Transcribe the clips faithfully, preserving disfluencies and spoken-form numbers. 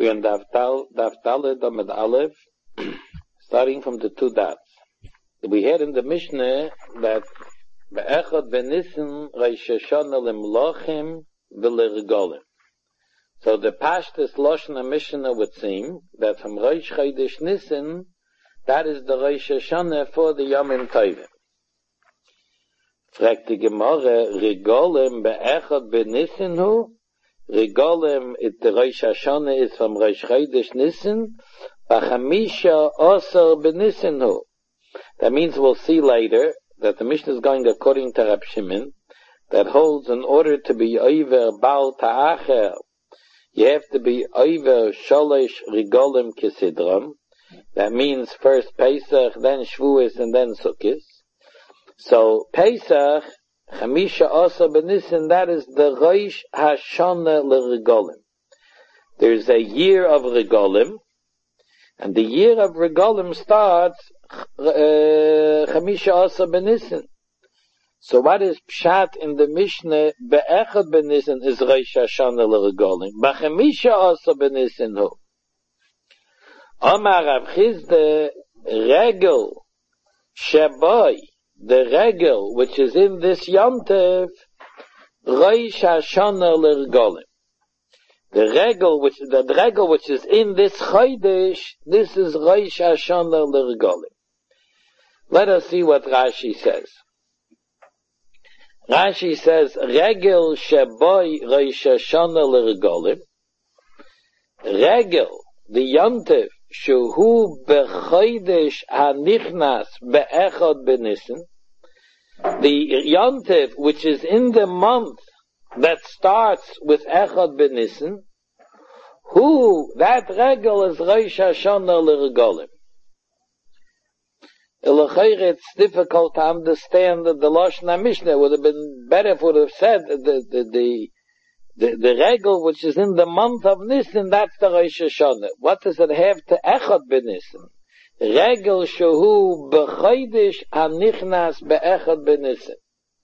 We're in Daftal, Daftal Damed Aleph, starting from the two dots. We had in the Mishnah that Be'echad Benissen Reish Hashanah Lemlochim V'Lergolim. So the Pashtus Lashon Mishnah would seem that from Reish Chodesh Nissen, that is the Reish Hashanah for the Yomim Tovim. Fragt die Gemara, Regolim Be'echad Benissen hu? Regolim, it the Reish Hashanah is from Reish Chodesh Nissen, B'chamisha Osar Benissen hu. That means we'll see later that the Mishnah is going according to Rab Shimon, that holds in order to be over Baal Ta'acher, you have to be over Sholosh Regolim Kisidram. That means first Pesach, then Shavuos, and then Sukkot. So Pesach, Chamisha Asa Benissen, that is the Reish Hashanah LeRegolim. There's a year of Regolim, and the year of Regolim starts Chamisha uh, Asa Benissen. So what is Pshat in the Mishnah? Be'echad Benissen is Reish Hashanah LeRegolim. B'chamisha Asa Benissen hu. Amar Rav Chizda, Regel Shaboy, the regel which is in this Yom Tov, Reish Hashanah LeRegolim. The regel which the, the regel which is in this Chodesh, this is Reish Hashanah LeRegolim. Let us see what Rashi says. Rashi says, Regel Shaboy Reish Hashanah LeRegolim. Regel, the Yom Tov, Shehu B'Chodesh HaNichnas Be'echad Benissen. The Yom Tov, which is in the month that starts with Echad Benissen, who, that regel is Reish Hashanah LeRegolim. It's difficult to understand the, the Lashon HaMishnah. It would have been better if it would have said the, the, the, the, the regel which is in the month of Nissen, that's the Reish Hashanah. What does it have to Echad Benissen? Regel shehu b'chodesh hanichnas be'echad benissen.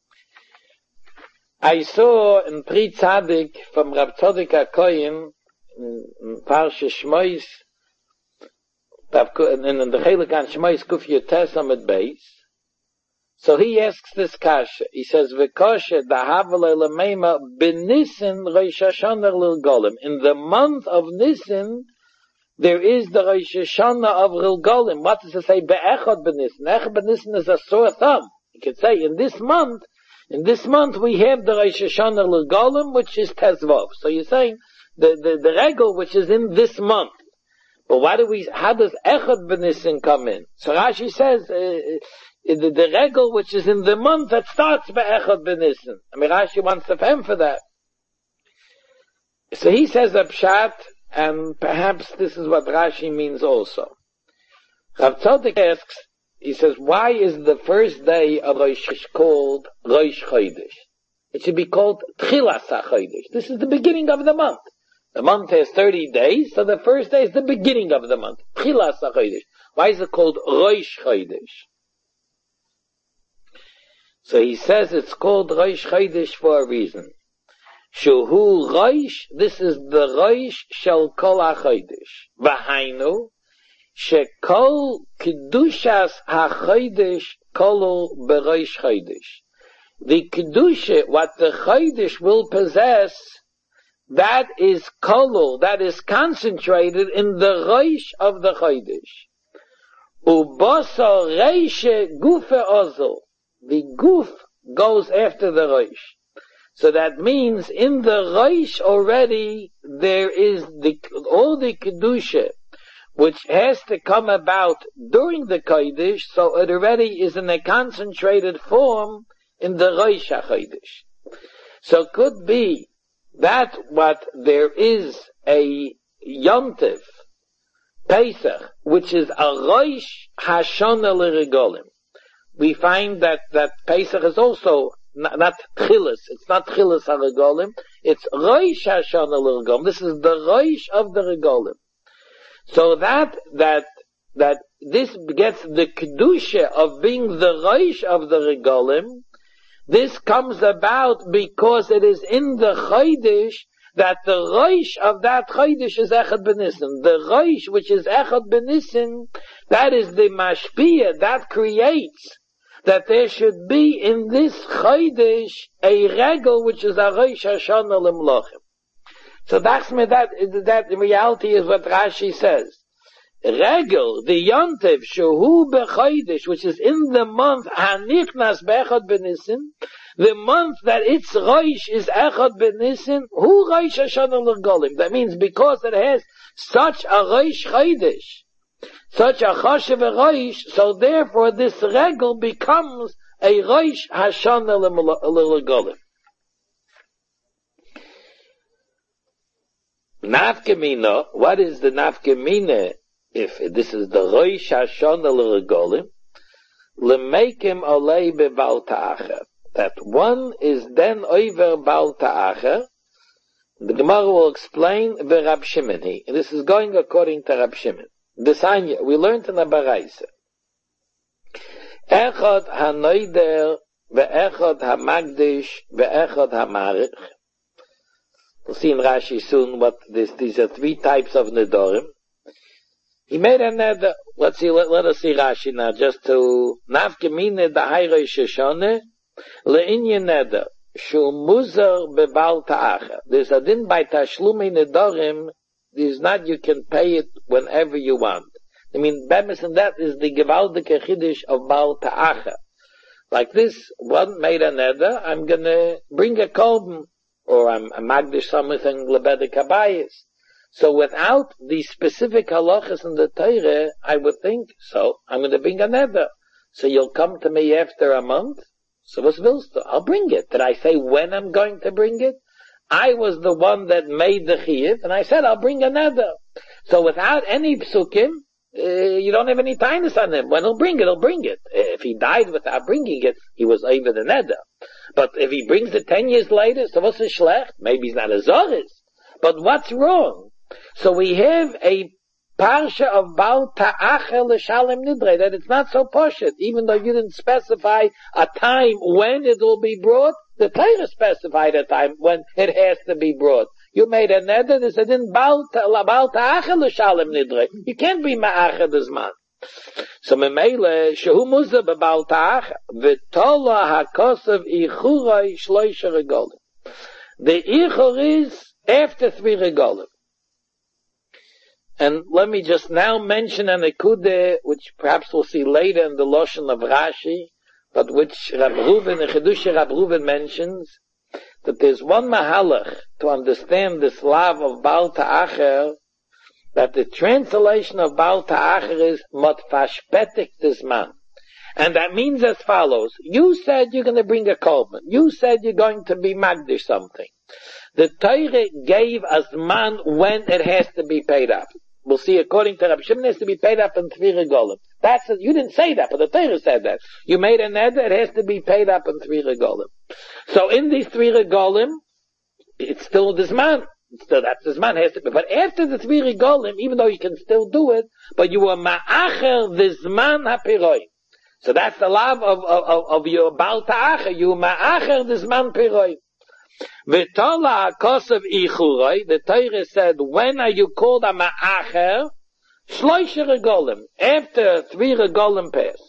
I saw in Pri Tzadik from Rav Tzadik HaKoyin in Parsha Shmois, in the Chelik on Shmois Kuf Yotes Amud Beis. So he asks this kasha. He says, "V'kasha dahavale l'meima b'nissen Reish Hashanah l'Regolim." In the month of Nissen, there is the Reish Hashanah of Regolim. What does it say? Be'echad b'nissen. Echad b'nissen is a sore thumb. You could say in this month, in this month we have the Reish Hashanah Regolim, which is Tezvav. So you're saying the, the, the regel which is in this month. But why do we, how does Echad b'nissen come in? So Rashi says, uh, the, the regel which is in the month that starts Be'echad b'nissen. I mean, Rashi wants to pay for that. So he says a pshat, and perhaps this is what Rashi means also. Rav Tzadik asks, he says, why is the first day of Rosh called Rosh Chodesh? It should be called Tchilas HaChodesh. This is the beginning of the month. The month has thirty days, so the first day is the beginning of the month. Tchilas HaChodesh. Why is it called Rosh Chodesh? So he says it's called Rosh Chodesh for a reason. Shehu Rosh, this is the Rosh shel kol HaChodesh. V'hainu, shekol kedushas HaChodesh kolu b'Rosh Chodesh. The kedusha, what the Chodesh will possess, that is kolu, that is concentrated in the Rosh of the Chodesh. Ubasa reishe gufe ozel. The guf goes after the Rosh. So that means in the Rosh already there is the, all the Kedusha which has to come about during the Kodesh, so it already is in a concentrated form in the Rosh HaChodesh. So it could be that what there is a Yom Tov, Pesach, which is a Rosh Hashanah LeRegolim. We find that, that Pesach is also Not, not Tchilas, it's not Tchilas HaRegolim, it's Rosh Hashanah LeRegolim. This is the Rosh of the Regolim. So that, that, that this gets the Kedusha of being the Rosh of the Regolim, this comes about because it is in the Chodesh that the Rosh of that Chodesh is Echad B'Nissen. The Rosh, which is Echad B'Nissen, that is the Mashpia, that creates that there should be in this Chodesh a regel which is a Rosh Hashanah L'Mlochim. So that's me, that, that in reality is what Rashi says. Regel, the Yontiv, Shehu B'Chodesh, which is in the month Hanichnas B'Echad B'Nissen, the month that its Rosh is Echad B'Nissen, Hu Rosh Hashanah L'Golim. That means because it has such a Rosh Chodesh, such a Choshev Rosh, so therefore this Regel becomes a Rosh Hashanah L'Golim. Nafkemina, what is the Nafkemina if this is the Rosh Hashanah L'Golim? L'meikim olei bebal ta'acher. That one is then over Baal Ta'acher. The Gemara will explain the Rab Shimon. And this is going according to Rab Shimon. The Sanya, we learned in the Baraisa. Echad ha'noider, ve'echad ha'magdish, ve'echad ha'marich. We'll see in Rashi soon what this, these are three types of nedorim. He made a neder. Let's see, let, let us see Rashi now, just to nafkemine the Hayre Shoshone. Le'inyan neder, shu muzar bebal ta'acha. There's a din by tashlumi nedorim, there's not, you can pay it whenever you want. I mean, bemis and that is the gewaldike chiddush of Baal ta'acha. Like this, one made a neder, I'm gonna bring a korban, or I'm a magdish something lebedek habayis. So without the specific halachas in the Torah, I would think, so I'm gonna bring a neder. So you'll come to me after a month? So was willst du? I'll bring it. Did I say when I'm going to bring it? I was the one that made the chiyuv, and I said I'll bring a neder. So without any psukim, uh, you don't have any kindness on him. When he'll bring it, he'll bring it. If he died without bringing it, he was over the neder. But if he brings it ten years later, so what's the schlecht? Maybe he's not a zoris. But what's wrong? So we have a Parsha of Baal Ta'acher L'Shalem Nidre, that it's not so poshut, even though you didn't specify a time when it will be brought, the Torah specified a time when it has to be brought. You made a neder, they said in Baal Ta'acher L'Shalem Nidre. You can't be Ma'acher this man. So Memele, Shehu Muzah B'Baal Ta'acher, V'tola HaKosav Ichuroi Shloisha Regolim. The Ichur is after three Regolim. And let me just now mention an ekude, which perhaps we'll see later in the Loshen of Rashi, but which Rab Reuven, the Chedush Rab Reuven mentions, that there's one mahalach to understand this love of Baal Ta'acher, that the translation of Baal Ta'acher is Mot Fashpetik Tizman. And that means as follows: you said you're going to bring a korban. You said you're going to be magdish something. The Torah gave us man when it has to be paid up. We'll see, according to Rabbi Shimon, it has to be paid up in three regolim. That's it. You didn't say that, but the Torah said that. You made a neder, it has to be paid up in three regolim. So in these three regolim, it's still this man. Still, that's this man has to be. But after the three regolim, even though you can still do it, but you are ma'acher this man hapiroi. So that's the love of, of, of your Baal Ta'acher. You ma'acher this man piroi. V'tola kosav ichuroi, the Torah said, when are you called a ma'acher? Shloisha regolim, after three regolim pass.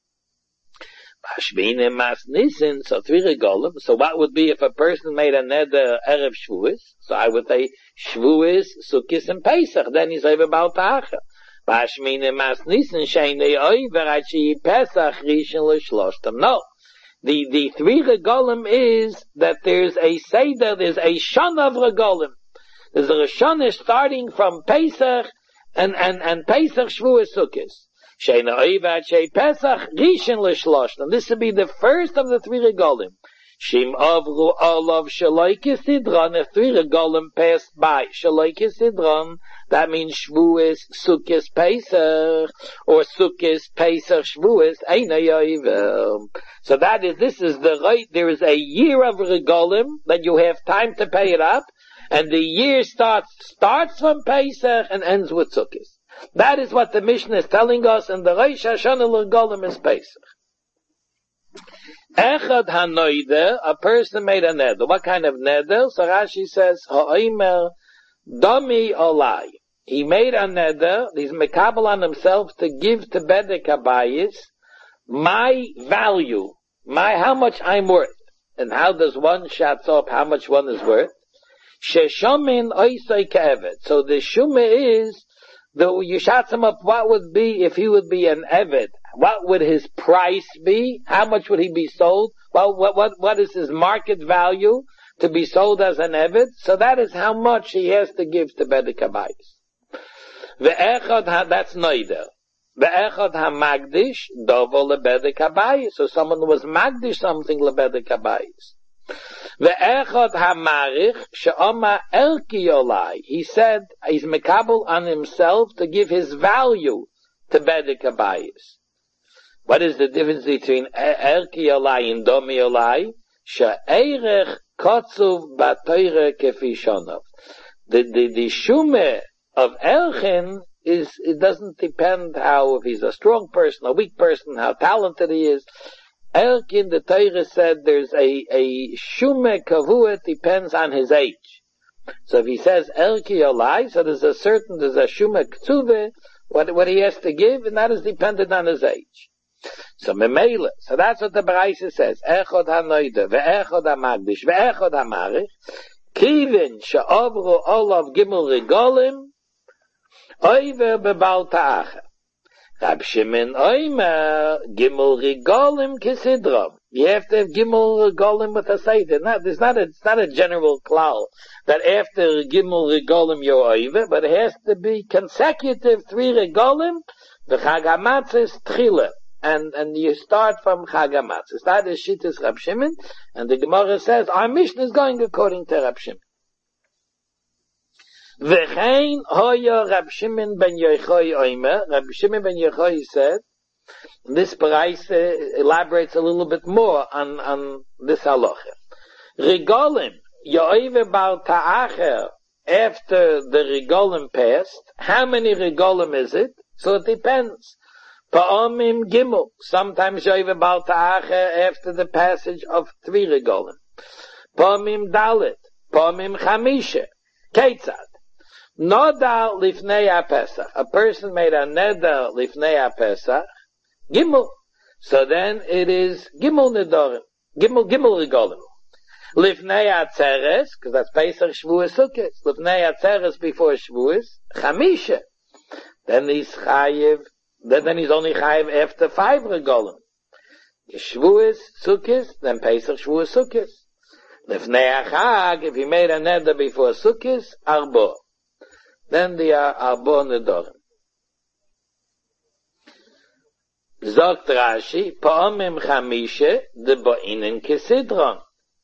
Bashmine mas nisin, so three regolim. So what would be if a person made a neder erev shvuis? So I would say shvuis, sukkis, and pesach. Then he's over Baal Ta'acher. Bashmine mas nisin sheinei over achi pesach rishon l'shloshtam. No. The, the three regolim is that there's a seder, there's a shana of regolim. There's a shana starting from Pesach and, and, and Pesach Shvuas Sukkos. Sheina oivat shei Pesach rishon l'shloshtam. This would be the first of the three regolim. Shim avru olav shaloikis sidron. If three regolim passed by shaloikis sidron, that means Shvuas Sukkos Pesach or Sukkos Pesach Shvuas Eina yoivel. So that is, this is the right, there is a year of regolim that you have time to pay it up, and the year starts, starts from Pesach and ends with Sukkos. That is what the Mishnah is telling us, and the Rosh Hashanah regolim is Pesach. Echad hanoide, a person made a neder. What kind of neder? So Rashi says, ha'omer dami olai. He made a neder, he's mekabel on himself to give to Bedek Habayis my value, my, how much I'm worth. And how does one shots up how much one is worth? Sheshomin oisai ke'eved. So the shumah is, the, you shots him up, what would be if he would be an eved? What would his price be? How much would he be sold? Well, what, what, what is his market value to be sold as an eved? So that is how much he has to give to Bedek Habayis. Ve'echad, that's noider. Ve'echad ha-magdish, dovo lebedek habayis. So someone was magdish something lebedek habayis. Ve'echad ha-marich, she'oma elki olai. He said, he's mekabel on himself to give his value to bedek habayis. What is the difference between elki olai and domi olai? She'erech kotzuv batoire kefi shonov. The, the, the shumeh of Elchin is, it doesn't depend how, if he's a strong person, a weak person, how talented he is. Elchin, the Torah said, there's a, a shumeh kavua, depends on his age. So if he says Elki Olai, so there's a certain, there's a shumeh ktuve, what, what he has to give, and that is dependent on his age. So memela, so that's what the Baraisa says. Echod hanoide, ve'echod hamagdish, ve'echod hamarich, kivin she'ovru olav gimel regolim, Oiver bebal ta'acha. Rab Shimon oimer gimel regolim kisidram. You have to have gimel regolim with a seder. Not, it's not a, it's not a general klal that after gimel regolim you're oiver, but it has to be consecutive three regolim. The Chag HaMatzah is tchila. And, and you start from Chag HaMatzah. That is Shittas Rab Shimon. And the Gemara says, our mission is going according to Rab Shimon. V'chein hoya Rab Shimon ben Yochai oimer. Rab Shimon ben Yochai said, this Baraisa uh, elaborates a little bit more on, on this halacha. Regolim, yoiver bar ta'acher, after the regolim passed, how many regolim is it? So it depends. Pa'omim gimel, sometimes yoiver bar ta'acher after the passage of three regolim. Pa'omim dalet, pa'omim chamisha, ketzad. Noda lifnei ha-Pesach. A person made a neder lifnei ha-Pesach. Gimel. So then it is Gimel nedorim. Gimel, Gimel regolim. Lifnei ha-Tzeres, because that's Pesach, Shavuos, Sukkot. Lifnei ha-Tzeres before Shavuos. Chamisha. Then he's chayiv, then, then he's only chayiv after five regolim. Shavuos, Sukkot, then Pesach, Shavuos, Sukkot. Lifnei ha-Chag, if he made a neder before Sukkot, arbo. Then they are arbo nedorim. Zogt Rashi, pa'omim chamishe, de bo'inen kesidron.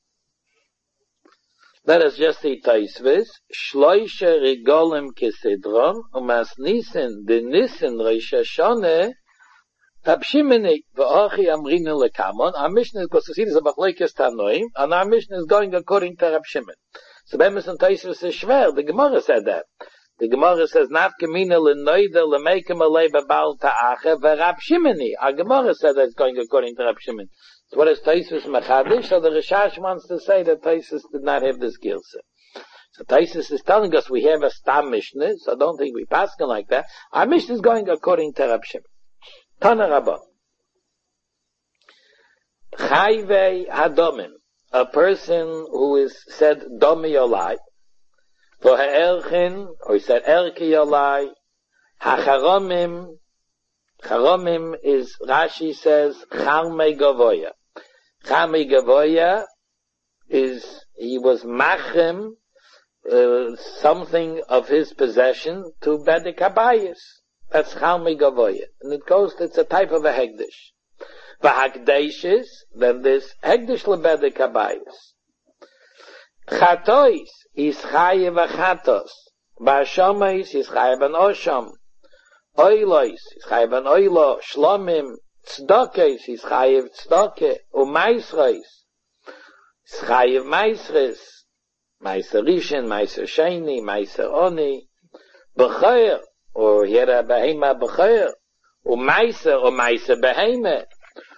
Let us just see Taisvis. Shloisha regolim kesidron, umas nissen, de nissen Rosh Hashanah, Rab Shimoni, v'achi amrinu lekamon. Our mission is, because you see, there's a machlokes tanoim, and our mission is going according to Rab Shimon. So Bemis and Taisvis is shver. The Gemara said that. The Gemara says, Nafkamina l'noida l'meikim alei b'bal ta'acha v'Rab Shimoni. Our Gemara said that it's going according to Rab Shimon. So what is Taisus Mechadish? So the Rishash wants to say that Taisus did not have this gilsa. So Taisus is telling us we have a Stam Mishnah, so I don't think we pass it like that. Our Mishnah is going according to Rab Shimon. Tana Rabbah. Chayvei Hadomim. A person who is said Domi Olai. For ha'erchin, or he said erki yolai, ha'charomim, charomim is, Rashi says, charmei gavoya. Charmei gavoya is, he was machem, uh, something of his possession to bedek habayis. That's charmei gavoya. And it goes, it's a type of a hegdish. V'hakdesh is, then this hegdish lebedek habayis. Chatois is chayev achatos. Ba'ashamayis is chayev an osham. Oilois is chayev an oilo. Shlomim tzedakes is chayev tzedake. Umaisreis is chayev maisres. Maiser rishon, maiser sheni, maiser oni. B'chayer, or here a behema b'chayer. Umaiser, or maiser behema.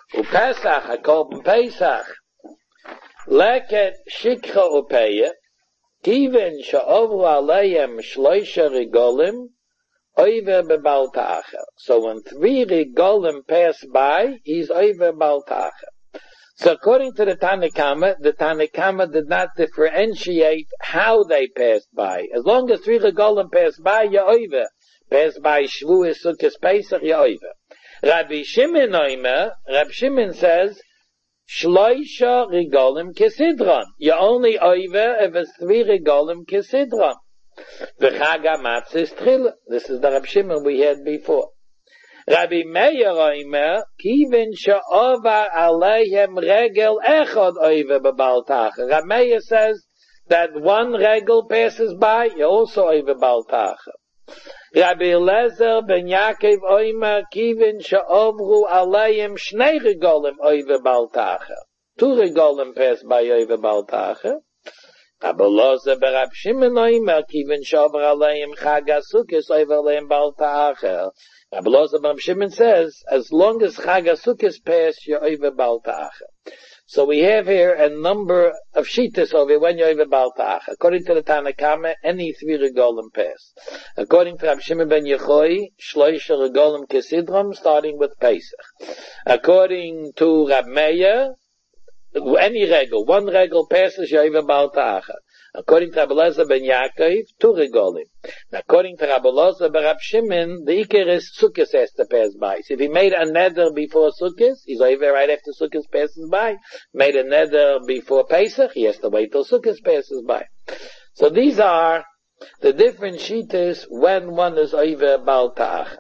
Upesach, a korban Pesach. Leket shikcha upeya, kiven she'ovru aleihem shloisha regolim, oiver bebal ta'acher. So when three regolim pass by, he's oiver bal ta'acher. So according to the Tanakama, the Tanakama did not differentiate how they passed by. As long as three regolim pass by, you're oiver. Pass by Shavuos, Sukkot, Pesach, you're oiver. Rabbi Shimon oimer, Rabbi Shimon says, Shloisha regolim kesidron. You're only over if it's three regolim kesidron. The Chag HaMatzah is tchila. This is the Rabbi Shimon we had before. Rabbi Meir oimer, kiven she'ovar aleihem regel echad over bebal tacher. Rabbi Meir says that one regel passes by, you also over bal tacher. Rabbi Eliezer ben Yaakov oimer, kiven she'ovru aleihem shnei regolim over bal tacher. Two regolim pass by over bal tacher. Rabbi Eliezer ben Rabbi Shimon oimer, kiven she'ovru aleihem chag HaSukkos over aleihem bal tacher. Rabbi Eliezer ben Rabbi Shimon says, as long as chag HaSukkos pass, you're over bal tacher. So we have here a number of shittas over when you're over bal tacher. According to the Tanakama, any three regolim pass. According to Rabbi Shimon ben Yochai, shloisha regolim kesidrom, starting with Pesach. According to Rabbi Meir, any regel, one regel passes, you're over bal tacher. According to Rabbi Eliezer ben Yaakov, two regolim. According to Rabbi Eliezer ben Rabbi Shimon, the Iker is Sukkot has to pass by. So if he made a neder before Sukkot, he's over right after Sukkot passes by. Made a neder before Pesach, he has to wait till Sukkot passes by. So these are the different shittas when one is over bal ta'ach.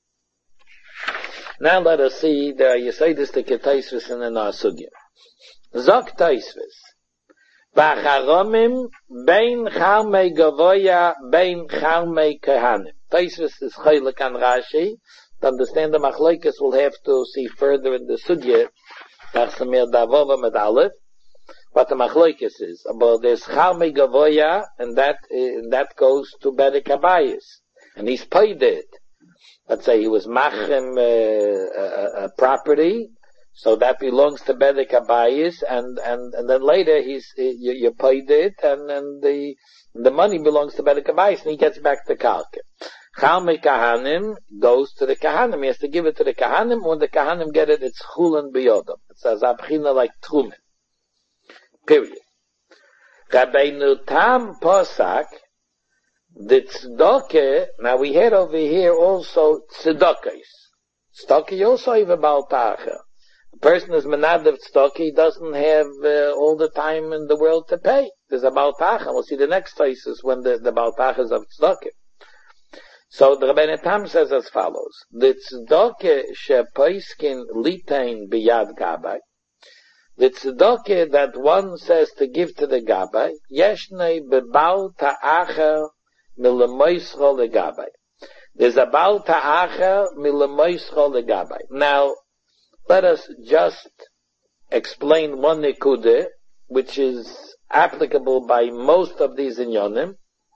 Now let us see the Yesodis the Taisvus in the Sugya. Zok Taisvus. Bacharomim bein charmei gavoya bein charmei kehanim. Taisvus is chaylik and Rashi. To understand the machlokes, we'll have to see further in the sugya. Tachsamir davova med aleph. What the machlokes is. But there's charmei gavoya, and that and that goes to Bedek Abayis, and he's paid it. Let's say he was machem uh, a, a property. So that belongs to Bedek Abayis, and, and, and then later he's, you, you paid it, and, and the, the money belongs to Bedek Abayis, and he gets back the Karka. Chalmei Kahanim goes to the Kahanim. He has to give it to the Kahanim. When the Kahanim get it, it's Chulen B'yodam. It's a Zabchina like Trumen. Period. Rabbeinu Tam Posak, the Tzedakah, now we had over here also Tzedakahs. Tzedakah also have a Baal Tacher. A person is menadav tzedakah, he doesn't have uh, all the time in the world to pay. There's a Baal Tacher. We'll see the next places when the, the Baal Tacher is of tzedakah. So the Rabbeinu Tam says as follows: the tzedakah shepoiskin litain biyad gabbai. The tzedakah that one says to give to the gabbai, yeshnei bebaal ta'acher milemoischo legabbai. There's a baal ta'acher milemoischo legabbai. Now, let us just explain one nekudah, which is applicable by most of these inyonim.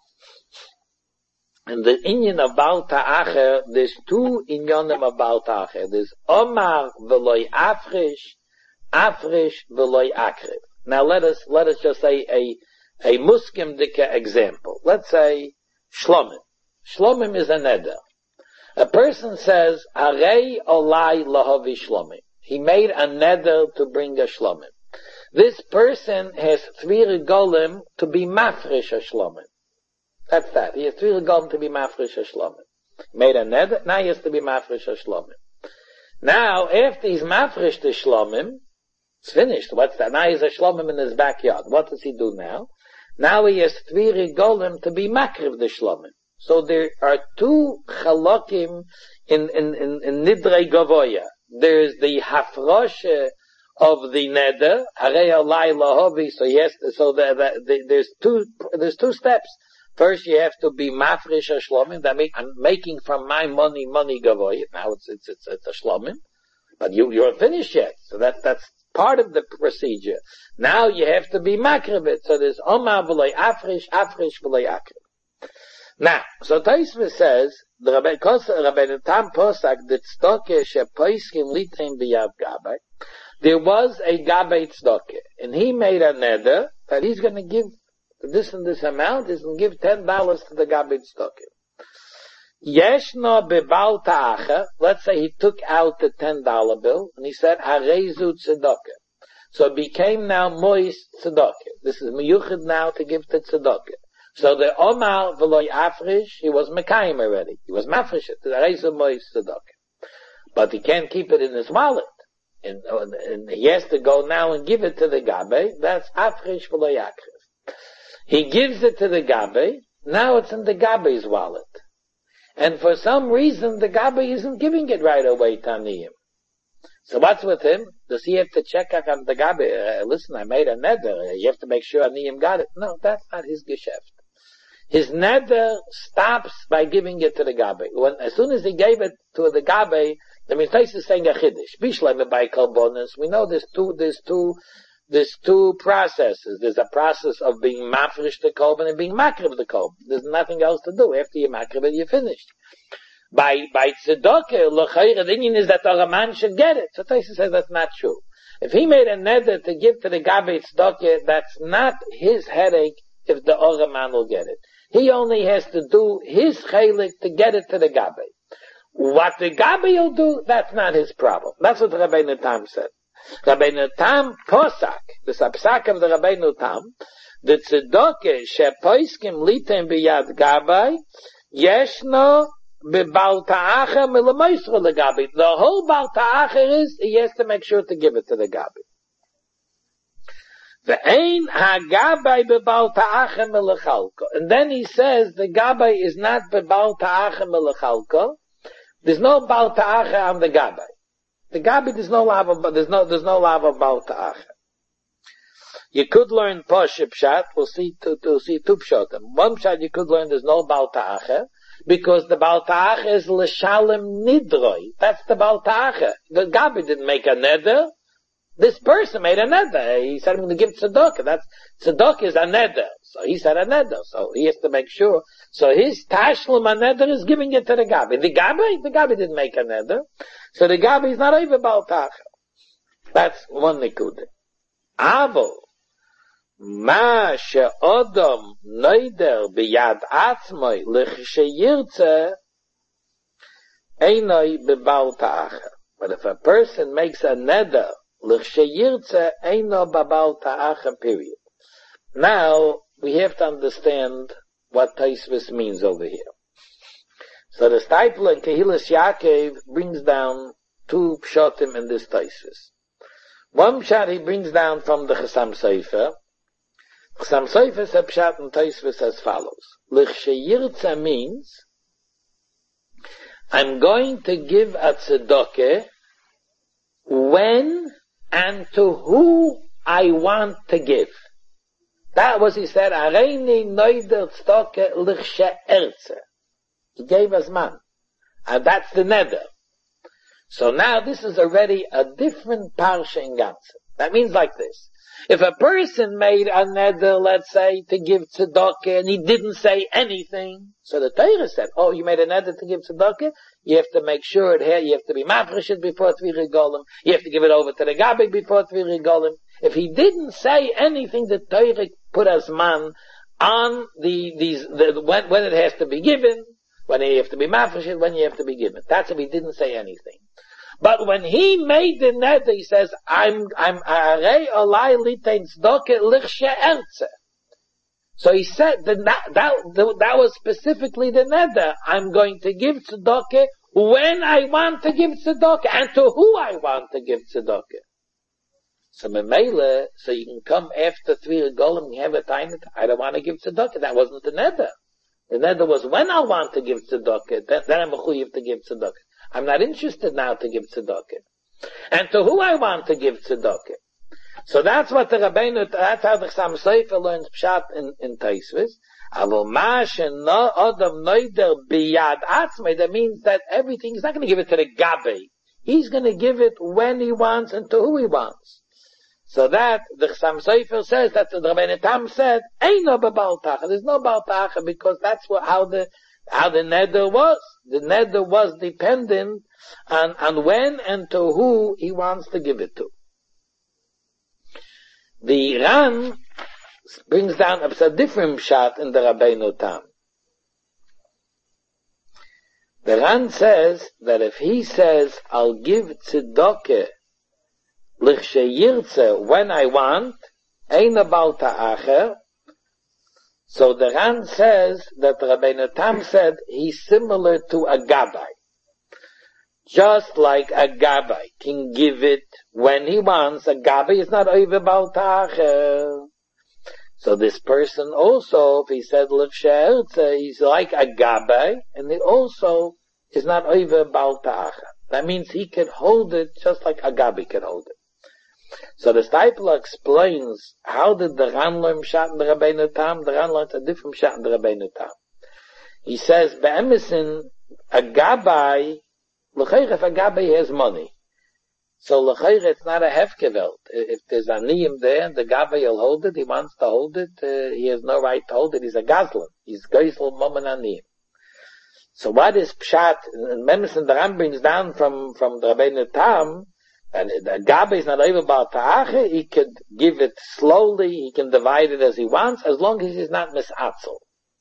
And the inyan of Baal Ta'acher, there's two inyonim of Baal Ta'acher. There's Omar v'loi Afrish, Afrish v'loi Akrib. Now let us, let us just say a, a Muskim Dika example. Let's say Shlomim. Shlomim is a neder. A person says, Arei olai lahavi shlomim. He made a neder to bring a shlomim. This person has three regolim to be mafresh a shlomim. That's that. He has three regolim to be mafresh a shlomim. Made a neder, now he has to be mafresh a shlomim. Now, after he's mafresh the shlomim, it's finished. What's that? Now he's a shlomim in his backyard. What does he do now? Now he has three regolim to be makriv the shlomim. So there are two chalokim in, in, in, in Nidrei Gavoya. There's the hafroshe of the neder, harei alai lahovi, so yes, so the, the, the, there's two, there's two steps. First you have to be mafresh a shlomim, that means I'm making from my money, money Gavoya. Now it's, it's, it's, it's a shlomim. But you, you're finished yet. So that, that's part of the procedure. Now you have to be makrivit. So there's omar v'loi afrish, afrish v'loi akrib. Now, so Taisva says, the Rabbeinu Tam Posak, the tzedakah shepoiskim litain b'yav gabbai, there was a Gabei Tzedakah, and he made a neder that he's going to give this and this amount, he's going to give ten dollars to the Gabei Tzedakah. Yeshno bebal ta'acha, let's say he took out the ten dollar bill, and he said, Harezu Tzedakah. So it became now moist tzedakah. This is miyuchid now to give to tzedakah. So the Omar v'loy afrish, he was mekayim already. He was mafresh it. The reis of moist tzedakah. But he can't keep it in his wallet. And, and he has to go now and give it to the gabe. That's afrish v'loy afrish. He gives it to the gabe. Now it's in the gabe's wallet. And for some reason, the gabe isn't giving it right away to Aniyim. So what's with him? Does he have to check out on the gabe? Uh, listen, I made a neder. You have to make sure Aniyim got it. No, that's not his geschäft. His neder stops by giving it to the gabe. When, as soon as he gave it to the gabe, the Mishnah is saying a chiddush. Bishleve by kolbonos. We know there's two, there's two, there's two processes. There's a process of being mafresh the kolb and being makrib the kolb. There's nothing else to do. After you makrib it, you're finished. By, by tzedakah, l'chayra, the Indian is that the man should get it. So Taisa says that's not true. If he made a neder to give to the gabe tzedakah, that's not his headache if the other man will get it. He only has to do his chaylik to get it to the gabe. What the gabe will do, that's not his problem. That's what Rabbeinu Tam said. Rabbeinu Tam posak, the sapsak of the Rabbeinu Tam, the tzedakah shepoiskim litem biyad gabe, yeshno b'bal ta'acha milamoisra legabi. The whole bal ta'acha is he has to make sure to give it to the gabi. Ve'ein ha'gabay b'bal ta'acha milachalko. And then he says the gabay is not b'bal ta'acha milachalko. There's no bal ta'acha on the gabay. The gabi there's no lava, but there's no there's no lava bal ta'acha. You could learn Poshe Pshat. We'll see two, we'll see two pshatim. One pshat you could learn there's no bal ta'acha. Because the Baal Ta'acha is l'shalem nidroi. That's the Baal Ta'acha. The Gabi didn't make a neder. This person made a neder. He said, I'm going to give tzedakah. That's, tzedakah is a neder. So he said a neder. So he has to make sure. So his tashlum a neder is giving it to the Gabi. The Gabi, the Gabi didn't make a neder. So the Gabi is not over Baal Ta'acha. That's one nikudah. Avo. Ma she'odom noider biyad atzmoi l'chsheyirtze einoi bebal ta'acha. But if a person makes a neder l'chsheyirtze eino bebal ta'acha, period. Now, we have to understand what Taisvis means over here. So the Steipler in Kehilas Yaakov brings down two pshatim in this Taisvis. One pshat he brings down from the Chasam Sofer. Chasam Sofer said pshat and Taisvis as follows. L'chsheyirtza means, I'm going to give a tzedakah when and to who I want to give. That was, he said, Areini noider tzedakah l'chsheyirtza. He gave us man. And that's the neder. So now this is already a different parsha in Ganze. That means like this. If a person made a neder, let's say, to give tzedakah, and he didn't say anything, so the Torah said, oh, you made a neder to give tzedakah, you have to make sure it here, you have to be mafresh before Tvi Regolim, you have to give it over to the Gabi before Tvi Regolim. If he didn't say anything, the Torah put as man on the, these, the, when, when it has to be given, when you have to be mafresh, when you have to be given. That's if he didn't say anything. But when he made the neder, he says, I'm, I'm, arei olai litein tzedakah l'chsheyirtze. So he said that, that, that was specifically the neder. I'm going to give tzedakah when I want to give tzedakah and to who I want to give tzedakah. So memele, so you can come after three regolim and you have a time that I don't want to give tzedakah. That wasn't the neder. The neder was when I want to give tzedakah, then, then I'm a chuyev to give tzedakah. I'm not interested now to give tzedakah. And to who I want to give tzedakah. So that's what the Rabbeinu, that's how the Chasam Sofer learns pshat in, in Taisvis. Avo ma she'no odom noider biyad atzmei, that means that everything, he's not going to give it to the Gabi. He's going to give it when he wants and to who he wants. So that, the Chasam Sofer says, that the Rabbeinu Tam said, Eino b'bal ta'acha. There's no bal ta'acha because that's what, how the, how the neder was. The neder was dependent on, on when and to who he wants to give it to. The Ran brings down a different shot in the Rabbeinu Tam. The Ran says that if he says, I'll give tzedakah l'chsheyirtze when I want, ein abal ta'acher, so the Ran says that Rabbeinu Tam said he's similar to a Gabbai. Just like a Gabbai can give it when he wants, a Gabbai is not over abal ta'acher. So this person also, if he said l'chsheyirtze, he's like a Gabbai, and he also is not over abal ta'acher. That means he can hold it just like a Gabbai can hold it. So the Steipler explains how did the Ran learn Pshat in the Rabbeinu Tam. The Ran learned a different Pshat in the Rabbeinu Tam. He says, Be'emesin, a Gabbai, l'chayr if a Gabbai has money. So l'chayr it's not a hefkevelt. If there's a niyim there and the Gabbai will hold it, he wants to hold it, uh, he has no right to hold it. He's a gazlan. He's geisel momen aniyim. So what is Pshat? And Be'emesin, the Ran brings down from, from the Rabbeinu Tam, and the Gabbai is not able about ta'ache, he can give it slowly, he can divide it as he wants, as long as he's not misatzel.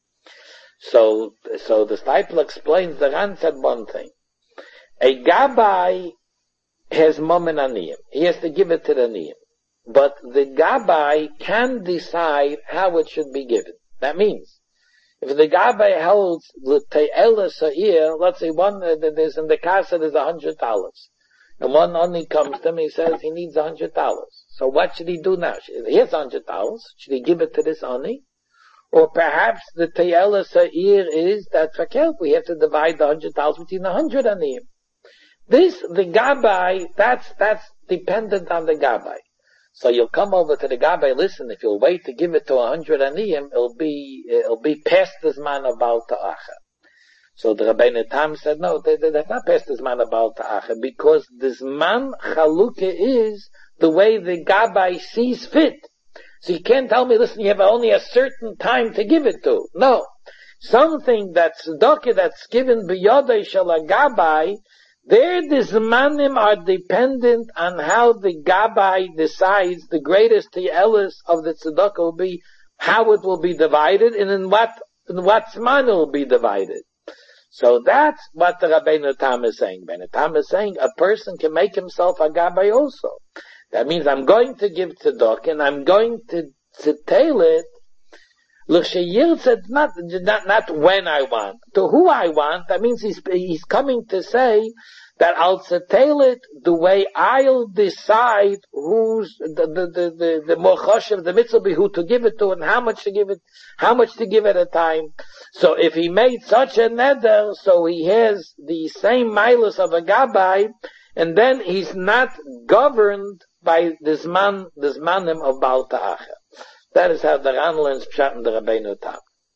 So, so the Steipler explains, the Ran said one thing. A Gabbai has momen aniyim. He has to give it to the aniyim. But the Gabbai can decide how it should be given. That means, if the Gabbai holds the te'ela sa'ir, let's say one, uh, there's in the casa there's a hundred dollars. And one only comes to him, he says he needs a hundred dollars. So what should he do now? He has a hundred dollars. Should he give it to this oni? Or perhaps the te'ela sa'ir is that fakir, we have to divide the hundred dollars between a hundred aniyim. This, the Gabbai, that's, that's dependent on the Gabbai. So you'll come over to the Gabbai, listen, if you'll wait to give it to a hundred aniyim, it'll be, it'll be past this man about ta'acha. So the Rabbeinu Tam said, no, they, they, that's not past this man about ta'acha, because this man chaluka is the way the Gabbai sees fit. So you can't tell me, listen, you have only a certain time to give it to. No. Something that's tzedakah that's given b'yodei shel a Gabbai, there the zmanim are dependent on how the Gabbai decides the greatest te'elis of the tzedakah will be, how it will be divided, and in what, in what zman it will be divided. So that's what the Rabbeinu Tam is saying. Rabbeinu Tam is saying a person can make himself a Gabbai also. That means I'm going to give tzedakah and I'm going to, to tail it. L'chsheyirtze, not, not, not when I want, to who I want. That means he's, he's coming to say that I'll tail it the way I'll decide who's the, the, the, the, the more choshev, the mitzvah be who to give it to and how much to give it, how much to give at a time. So if he made such a neder, so he has the same milas of a Gabbai, and then he's not governed by this man, this manim of Baal Ta'acha. That is how the Ran learns Pshat in the Rabbeinu Tam.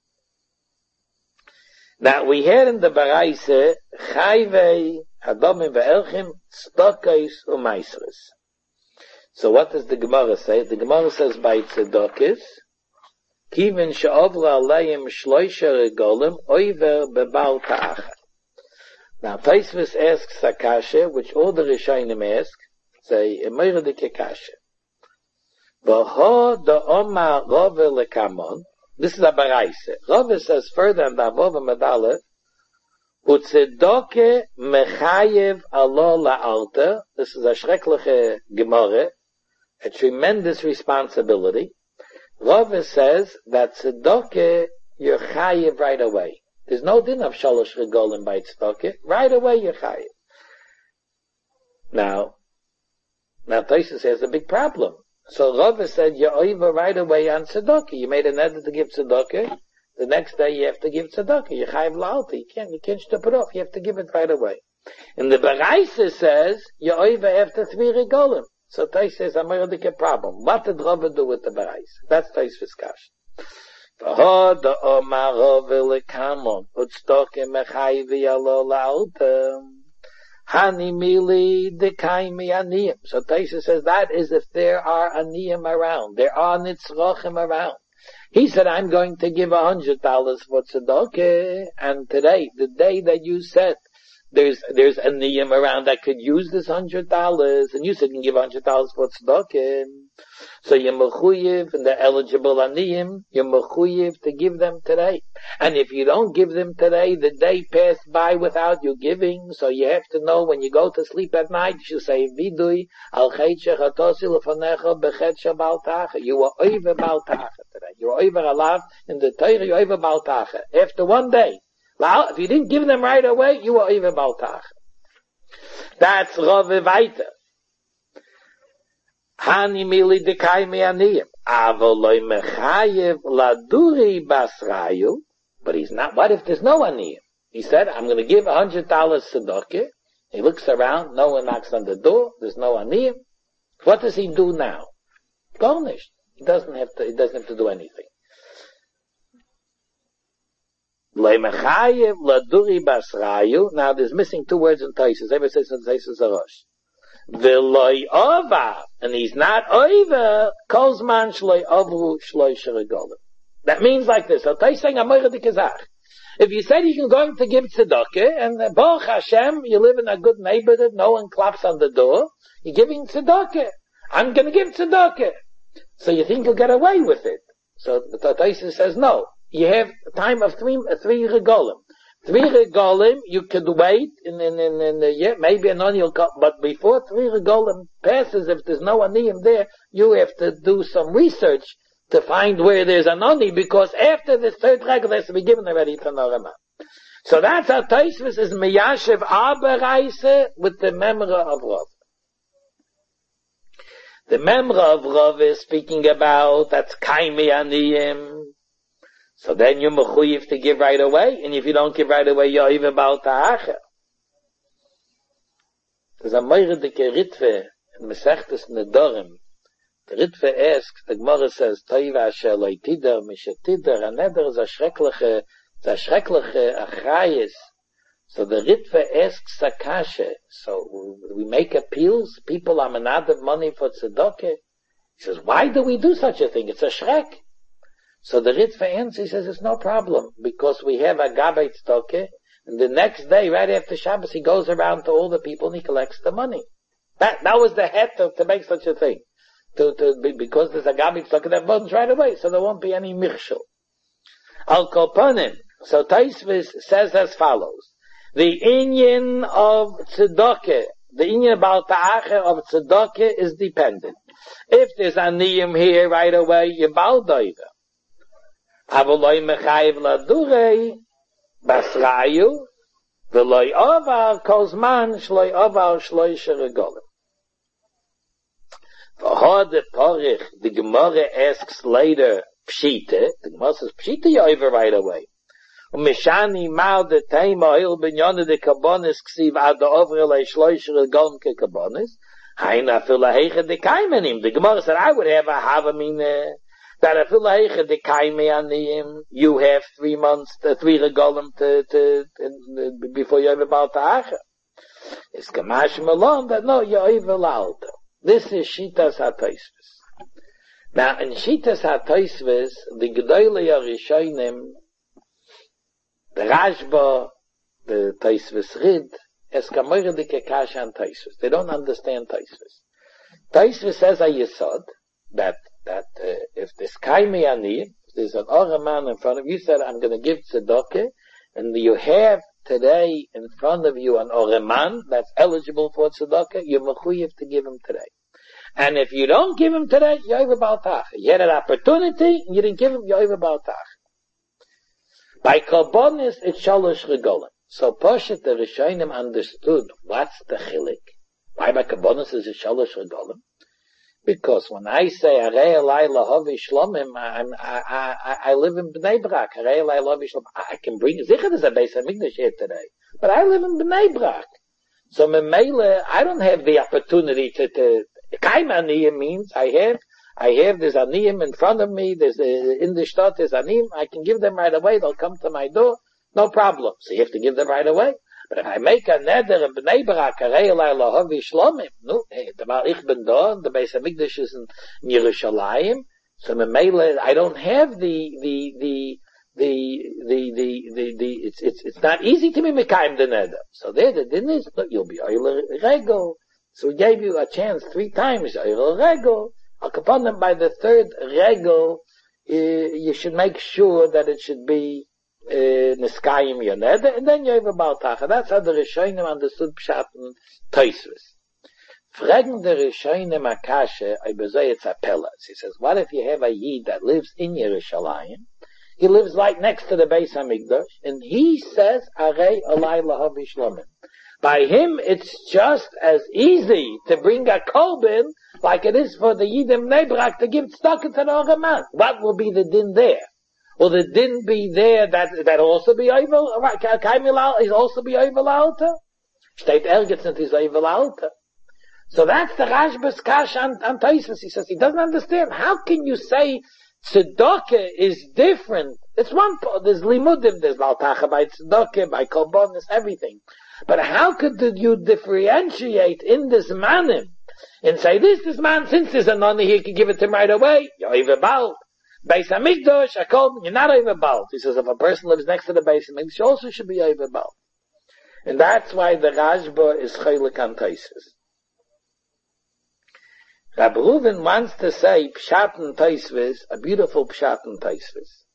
Now we hear in the Baraise, Chayvei, Hadomim ve'elchim, Tzedakos u'maisres. So what does the Gemara say? The Gemara says by Tzedakos, Kivin she'ovra aleim shloisha regolim, oiver be'Baal Ta'acha. Now Taisvis asks a kasha, which all the Rishonim ask, say, Emeira de Kekasha. V'ho da Omar Rove lekamon. This is a Baraise. Rove says further in the Avova Medale, Utzedoke mechayev alo la'alter. This is a schreckliche Gemara, a tremendous responsibility. Rove says that Tzedoke you're chayev right away. There's no din of shalosh regolim by Tzedoke. Right away you're chayev. Now, now Tosfos has a big problem. So Rava said, you're over right away on tzedakah. You made an edit to give tzedakah. The next day you have to give tzedakah. You're chayiv la'alta. You can't, you can't stop it off. You have to give it right away. And the Baraisa says, you're over after three regolim. So Tosfos says, I'm a big problem. What did Rava do with the Baraisa? That's Tosfos' kasha. V'ho da omar Rava lekamon, utzedakah mechayiv alo la'alta. Hani mili dekaimi aniyim. So Tosfos says that is if there are aniyim around. There are nitzrochim around. He said, I'm going to give a hundred dollars for tzedakah. And today, the day that you said there's, there's a niyam around that could use this hundred dollars, and you said you can give hundred dollars for tzedakah. So you're mechuyev, and they're eligible aniyim, you're mechuyev to give them today. And if you don't give them today, the day passed by without you giving, so you have to know when you go to sleep at night, you should say, vidui, al chaytshech atosi lefanecha bechetcha baltacha. You were over baltacha today. You were over alav in the Torah, you're over baltacha. After one day, if you didn't give them right away, you were over baltacha. That's Rav weiter. Hani mili dekai me aniyim. Avoloi mechayev laduri basrayu. But he's not. What if there's no aniyim? He said, I'm going to give a hundred dollars tzedakah. He looks around, no one knocks on the door, there's no aniyim. What does he do now? Garnished. He doesn't have to, he doesn't have to do anything. Loi mechayev laduri basrayu. Now there's missing two words in Taisus. Ever says in Taisus Arosh. V'loi ova, and he's not over, kozman shloi avru shloi sherigolim. That means like this. I'll tell you saying, if you said you're going to give tzedakah, and uh, Baruch Hashem, you live in a good neighborhood, no one claps on the door, you're giving tzedakah. I'm going to give tzedakah. So you think you'll get away with it. So the Taisus says, no. You have a time of three, uh, three regolim. Three regolim, you could wait, in, in, in, in the year, maybe an onion, but before three regolim passes, if there's no aniyim there, you have to do some research to find where there's an oni, because after this third regel has to be given already to Norama. So that's how Taisvis is Miyashiv Abereise with the Memra of Rav. The Memra of Rav is speaking about, that's Kaimi Aniyim. So then you're mechuyev to give right away, and if you don't give right away, you're even about ta'acher. There's a meirendike Ritve in Mesechtes Nedorim. The Ritve asks, the Gemara says, Toiva asher lo tider, mishe tider, a neder is a schreckliche, is a schreckliche achrayis. So the Ritve asks Sakashe, so we make appeals, people are menad money for tzedakah. He says, why do we do such a thing? It's a shrek. So the Ritva answers, he says, it's no problem, because we have a Gabay Tzedakah, and the next day, right after Shabbos, he goes around to all the people and he collects the money. That, that was the head to, to make such a thing. To, to, because there's a Gabay Tzedakah that runs right away, so there won't be any Mirshal. Al Kopanim, so Taisvis says as follows, the inyan of Tzedakah, the inyan about Ta'acher of Tzedakah is dependent. If there's a Niyim here right away, you baldoiva. Avoloi mechayev ladurei basrayu v'loi ovar kozman shloi ovar shloi sherigolim. V'hod the porich, the Gemara asks later pshita. The Gemara says pshita you over right away. Umishani mal de teima il binyone de kabonis ksiv ad the over le shloi sherigolim ke kabonis. Haina filahege de kaimenim. The Gemara said I would have a havamine. That if you have three months, uh, three regolim to, to, to, before you're about to acha. It's Kamash Malon that no, you're evil out. This is Shitas HaTaisvis. Now, in Shitas HaTaisvis, the Gedolei HaRishonim, the Rashba, the Taisvis Rid, es Kamoire de Kekash and Taisvis. They don't understand Taisvis. Taisvis says a Yesod, that that uh, if this kaimi ani, there's an other man in front of you, said, I'm going to give tzedakah, and you have today in front of you an oreman that's eligible for tzedakah, you're mechuyev to give him today. And if you don't give him today, you're over baltach. You had an opportunity, and you didn't give him, you're over baltach. By karbonis, it's shalosh regolim. So Poshet the Rishonim understood what's the chilik. Why by karbonis is it shalosh regolim? Because when I say Arei Elai Lahavi Shlomim, I'm, I, I, I live in Bnei Brak. Arei Elai Lahavi Shlomim. I can bring Zichar as a Beis Hamikdash here today, but I live in Bnei Brak. So Memele, I don't have the opportunity to. to Kaim Aniyim means I have, I have this Aniyim in front of me. There's a, in the Shtat there's Aniyim. I can give them right away. They'll come to my door. No problem. So you have to give them right away. But if I make a neder in Bnei Brak, Arei Elai Lahavi Shlomim, no, ich ben da, the Beis Hamikdash is in Yerushalayim, so Memele, I don't have the, the, the, the, the, the, the, the, it's, it's, it's not easy to be Mekayim the Neder. So there, the din is, look, you'll be Oil Regel. So we gave you a chance three times, Oil Regel. Upon them by the third Regel, uh, you should make sure that it should be, uh, Niskayim your Neder, and then you have a Baltacha. That's how the Rishonim understood Pshat and Tosfos. Fragen the Rishonim Akashe, I bezei it's Apellas. He says, what if you have a Yid that lives in Yerushalayim? He lives right next to the Beis HaMikdash, and he says, Arei Olai Lahav Shlomim. By him, it's just as easy to bring a Korban like it is for the Yidim Nebrak to give tzedakah to the Oraman. What will be the din there? Will the din be there that that also be over? Kaimilal is also be over altar? Steht ergens nicht is over altar. So that's the Rashba's kash on, on Tosfos. He says he doesn't understand. How can you say tzedakah is different? It's one, there's limudim, there's baltacha by tzedakah, by korbanos, everything. But how could you differentiate in this manim and say this, this man, since there's a nani, he can give it to him right away. You're even bald. Beis HaMikdash, a korban, you're not over bald. He says if a person lives next to the Beis HaMikdash, she also should be over bald. And that's why the Rashba is chaylik on Tosfos. Rabbi Reuven wants to say Pshat and Tosfos, a beautiful Pshat and Tosfos.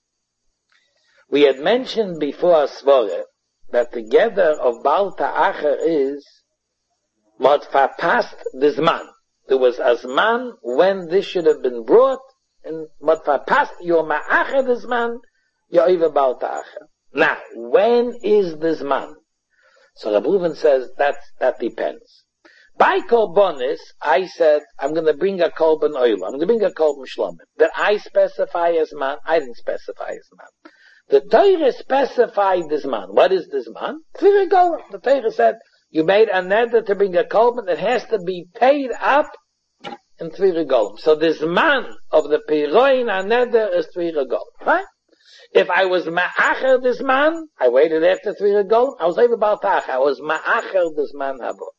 We had mentioned before Svara that the gather of Baal Ta'acher is what verpasst the Zman. There was a Zman when this should have been brought, and what verpasst your Ma'acher the Zman, you're over Baal Ta'acher. Now, when is the Zman? So Rabbi Reuven says that that depends. By Korbanos, I said, I'm going to bring a Korban Oil. I'm going to bring a Korban Shlomim. That I specify as man, I didn't specify as man. The Torah specified this man. What is this man? Tvira Golem. The Torah said, you made a neder to bring a Korban that has to be paid up in Tvira Golem. So this man of the Piroin a neder is Tvira Golem. Right? If I was Ma'acher this man, I waited after Tvira Golem, I was over Baltach. I was Ma'acher this man Habo.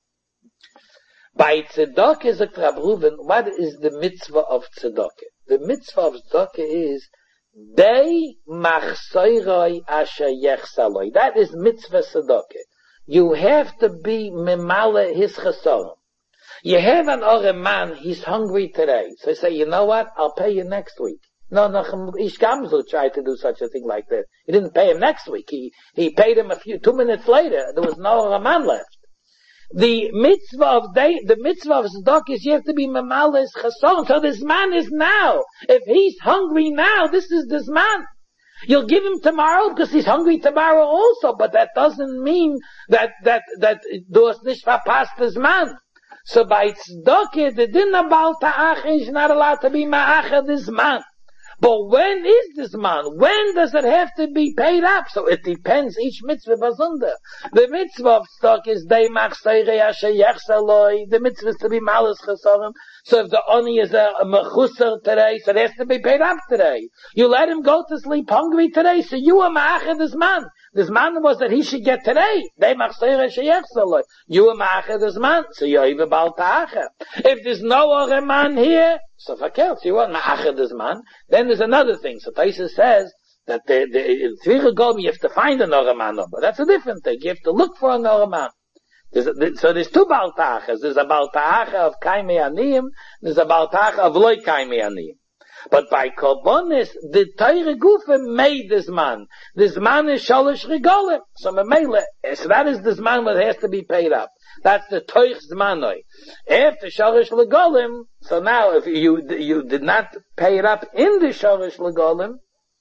By tzedakah is a Rabbi Reuven, what is the mitzvah of tzedakah? The mitzvah of tzedakah is Dei machsoiroi asher yechsaloi. That is mitzvah tzedakah. You have to be memale his chesaron. You have an other man, he's hungry today. So you say, you know what? I'll pay you next week. No, no, Ish Gamzu tried to do such a thing like that. He didn't pay him next week. He, he paid him a few, two minutes later. There was no man left. The mitzvah of day, the mitzvah of tzedakah is you have to be memales chason. So this man is now. If he's hungry now, this is this man. You'll give him tomorrow because he's hungry tomorrow also. But that doesn't mean that that that does nicht verpasst this man. So by tzedakah, the din about ta'ach is not allowed to be ma'acha this man. But when is this man? When does it have to be paid up? So it depends, each mitzvah bazunder. The mitzvah of stock is day machseirei asher yechsaloi. The mitzvah is to be malas chesarim. So if the oni is a, a mechusar today, so it has to be paid up today. You let him go to sleep hungry today, so you are ma'acher this man. This man was that he should get today. Day machseirei asher yechsaloi. You are ma'acher this man, so you're even bal ta'acher. If there's no other man here, so fakert, you want ma'acher this man, then there's another thing. So Tosfos says that the, the, in Tvira Golem you have to find another man, but that's a different thing. You have to look for another man. There's a, so there's two Baal Ta'achas. There's a Baal Ta'acha of Kaimei Aniyim, there's a Baal Ta'acha of Loi Kaimei Aniyim. But by Korbanos, the Torah Gufa made this man. This man is Shalosh Regolim. So Memele, so that is this man that has to be paid up. That's the Toich Zmanoi. After Shalosh Regolim, so now if you you did not pay it up in the Shalosh Regolim,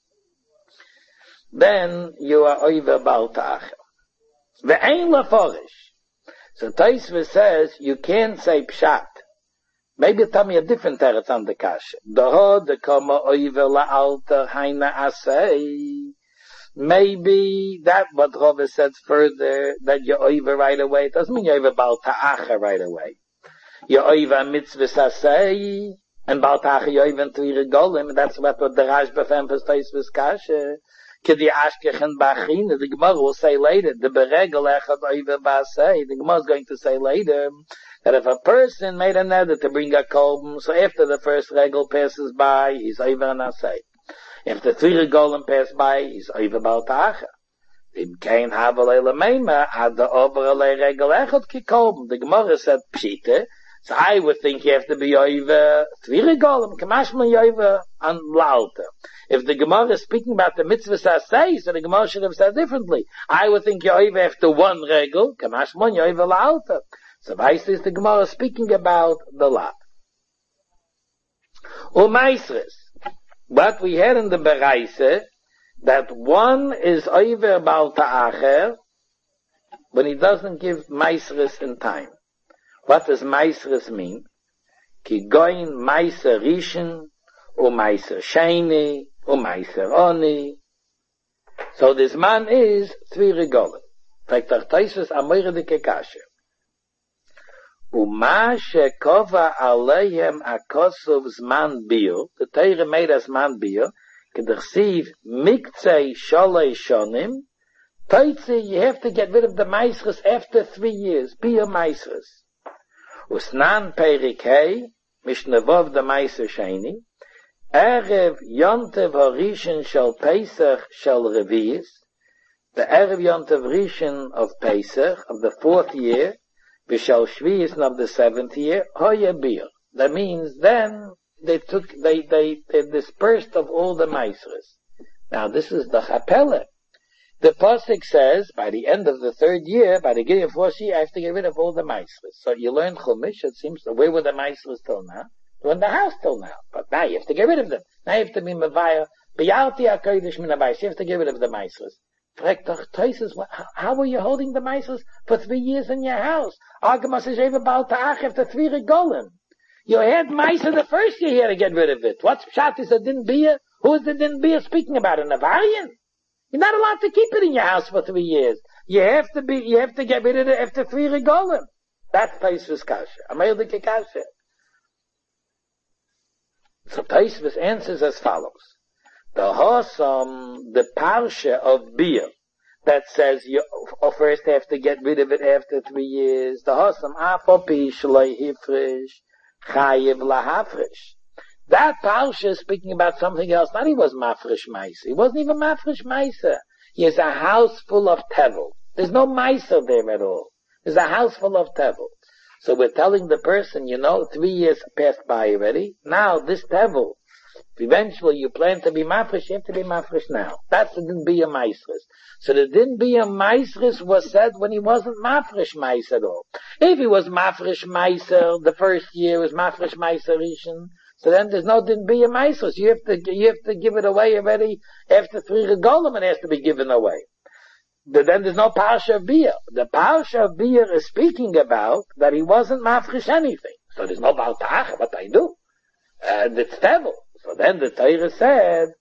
then you are over Baal Ta'acha. Ve'ein leforish. So Tosfos says you can't say Pshat. Maybe tell me a different teretz on the kasha. Doho de kama oiver la alter haina asay. Maybe that what Rava said further, that you're over right away. It doesn't mean you're over Baal Ta'acha right away. You're over mitzvah asay, and Baal Ta'acha you're over Tvira Golem. That's what the Rashba emphasizes with kasha. Kedi ashkechen bachina. The Gemara will say later. The beregel echad oiver ba'asay. The Gemara is going to say later that if a person made a neder to bring a korban, so after the first regal passes by, he's over an asay. If the three regolim pass by, he's over bal ta'acher. Im kein havel elemeima, ad the over ale regel echot kikolben. The Gemara said pshite, so I would think you have to be over three regolim, kamashman over on lauter. If the Gemara is speaking about the mitzvah sasei, so the Gemara should have said differently. I would think you over after one regel, kamashman over lauter. So Vaisa is the Gemara speaking about the lot. Umaisres. What we had in the Beraise, that one is over bal ta'acher, when he doesn't give maisres in time. What does maisres mean? Ki goin maiser rishon, or maiser sheni, or maiser oni. So this man is three regolim. Fragt er Taisus amoire de kekashe. Uma shekova aleihem akosov zman bio, the Torah made as man bio, kedachsiv miktzei sholei shonim, Toitzi, you have to get rid of the maisres after three years, bio maisres. Usnan perik hei, mishnevov the maiser sheni, erev yontev harishon shel Pesach shel revi'is, the erev yontev rishon of Pesach, of the fourth year, V'shal Shvi'is of the seventh year, hoye bir. That means then they took, they, they, they dispersed of all the maisres. Now this is the chapelle. The pasuk says, by the end of the third year, by the beginning of fourth year, I have to get rid of all the maisres. So you learn chumash, it seems, where were the maisres till now? They're in the house till now. But now you have to get rid of them. Now you have to be mevaya, b'yalti ha'kodesh min habayis. You have to get rid of the maisres. How were you holding the maisres for three years in your house? Agamas is even about ta'ach after three regolim. You had maiser the first year, you had to get rid of it. What's pshat is a din bia? Who is the din bia speaking about? A Navarian? You're not allowed to keep it in your house for three years. You have to be, you have to get rid of it after three regolim. That's Taisvus kasha. Amayel de kasha. So Taisvus answers as follows. The Hosam, the Parsha of Bia, that says you first have to get rid of it after three years. The Hosam, Afopi Shloi Hifrish, Chayiv Lahafrish. That Parsha is speaking about something else. Not he was Mafresh Maisa. He wasn't even Mafresh Maisa. He has a house full of Tevel. There's no Maisa there at all. There's a house full of Tevel. So we're telling the person, you know, three years passed by already. Now this Tevel, eventually you plan to be mafresh, you have to be mafresh now. That's the din bia maisres. So the din bia maisres was said when he wasn't mafresh mais at all. If he was mafresh maiser, the first year was mafresh maiser rishon, so then there's no din bia maisres. You have to, you have to give it away already after three regolim, it has to be given away. But then there's no parsha of bia. The parsha of bia is speaking about that he wasn't mafresh anything. So there's no bal ta'ach, what I do? And it's tevel. So then the Torah said,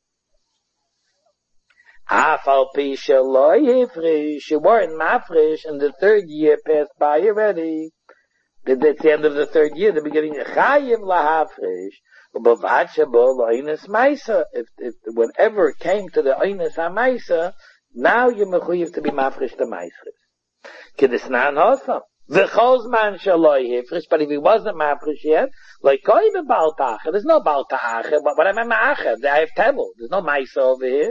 Afal pi sheloi hifrish, you weren't mafresh, and the third year passed by already. That's the end of the third year, the beginning, Chayiv lahafrish, ubavad shabo lo'ines maisa. If, if, whenever it came to the oines ha'maisa, now you're mechuyev to be mafresh the maisres. Kedisnan hosam. V'chozman shaloi hifrish, but if he wasn't mafresh yet, like koive bal ta'acher, there's no bal ta'acher, but what am I ma'acher? I have tevel, there's no maisa over here.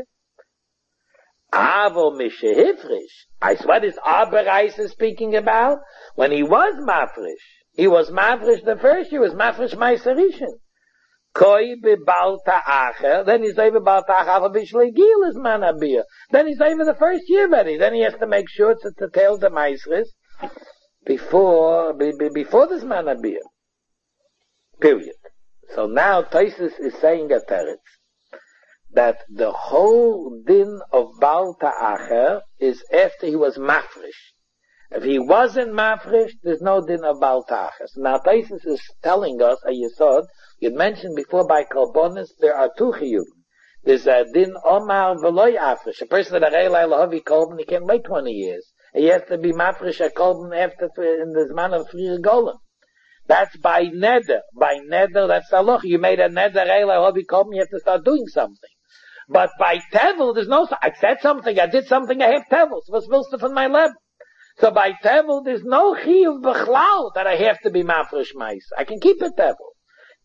Avo mishe hifrish. I swear this Aberais is speaking about when he was mafresh. He was mafresh the first year, he was mafresh maisa rishon. Koive bal ta'acher, then he's over bal ta'acher, avo bishlei gil is manabiyah. Then he's over the first year already, then he has to make sure to, to tell the maisres, before, be, be, before this manabiyah. Period. So now Taisus is saying at Teretz that the whole din of Baal Ta'acher is after he was mafresh. If he wasn't mafresh, there's no din of Baal Ta'acher. So now Taisus is telling us, a yesod, you mentioned before by Korbanos, there are two chiyuvim. There's a din Omar V'loy Afrish. A person that Arei Lahavi Korban, he can't wait twenty years. He has to be mafresh a Korban after, in the Zman of three Golem. That's by neder. By neder, that's halacha. You made a neder, you have to start doing something. But by tevel, there's no, I said something, I did something, I have tevel. So what's willst du von my leb? So by tevel, there's no chiyuv b'chlal that I have to be mafresh mais. I can keep it tevel.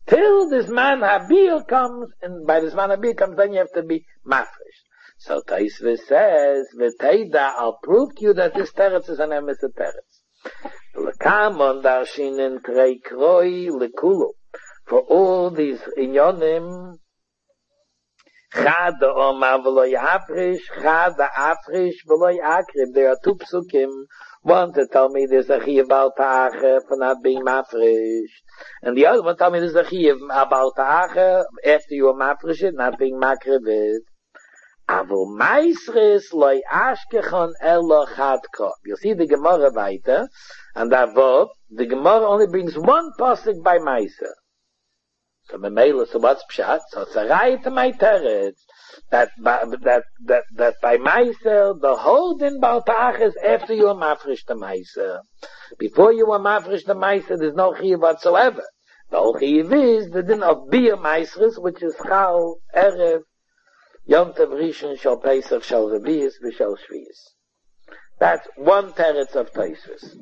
Till this man Habir comes, and by this man Habir comes, then you have to be mafresh. So Taisva says, V'teida, I'll prove to you that this teretz is an emes teretz. L'kamon darshinin trei kroi l'kulu. For all these inyonim, Chad omar v'lo yafrish, Chad afrish v'lo yakrib. There are two psukim. One to tell me there's a chiyuv bal ta'acher for not being mafresh. And the other one tell me there's a chiyuv bal ta'acher after you are mafresh, not being makrivit. Avo maisres loy ashkechon elo chadko. You'll see the Gemara weiter, and Avov, the Gemara only brings one pasuk by Meiser. So Memela, so what's pshat? So it's a right to my teretz that that that that by Meiser the whole din bal ta'ach is after you are mafresh the Meiser. Before you are mafresh the Meiser, there's no chiyuv whatsoever. The whole chiyuv is the din of beer Meisres, which is chal erev Yom Tov Rishon shal Pesach shal Revius v'shal Shvius. That's one teretz of Taisus.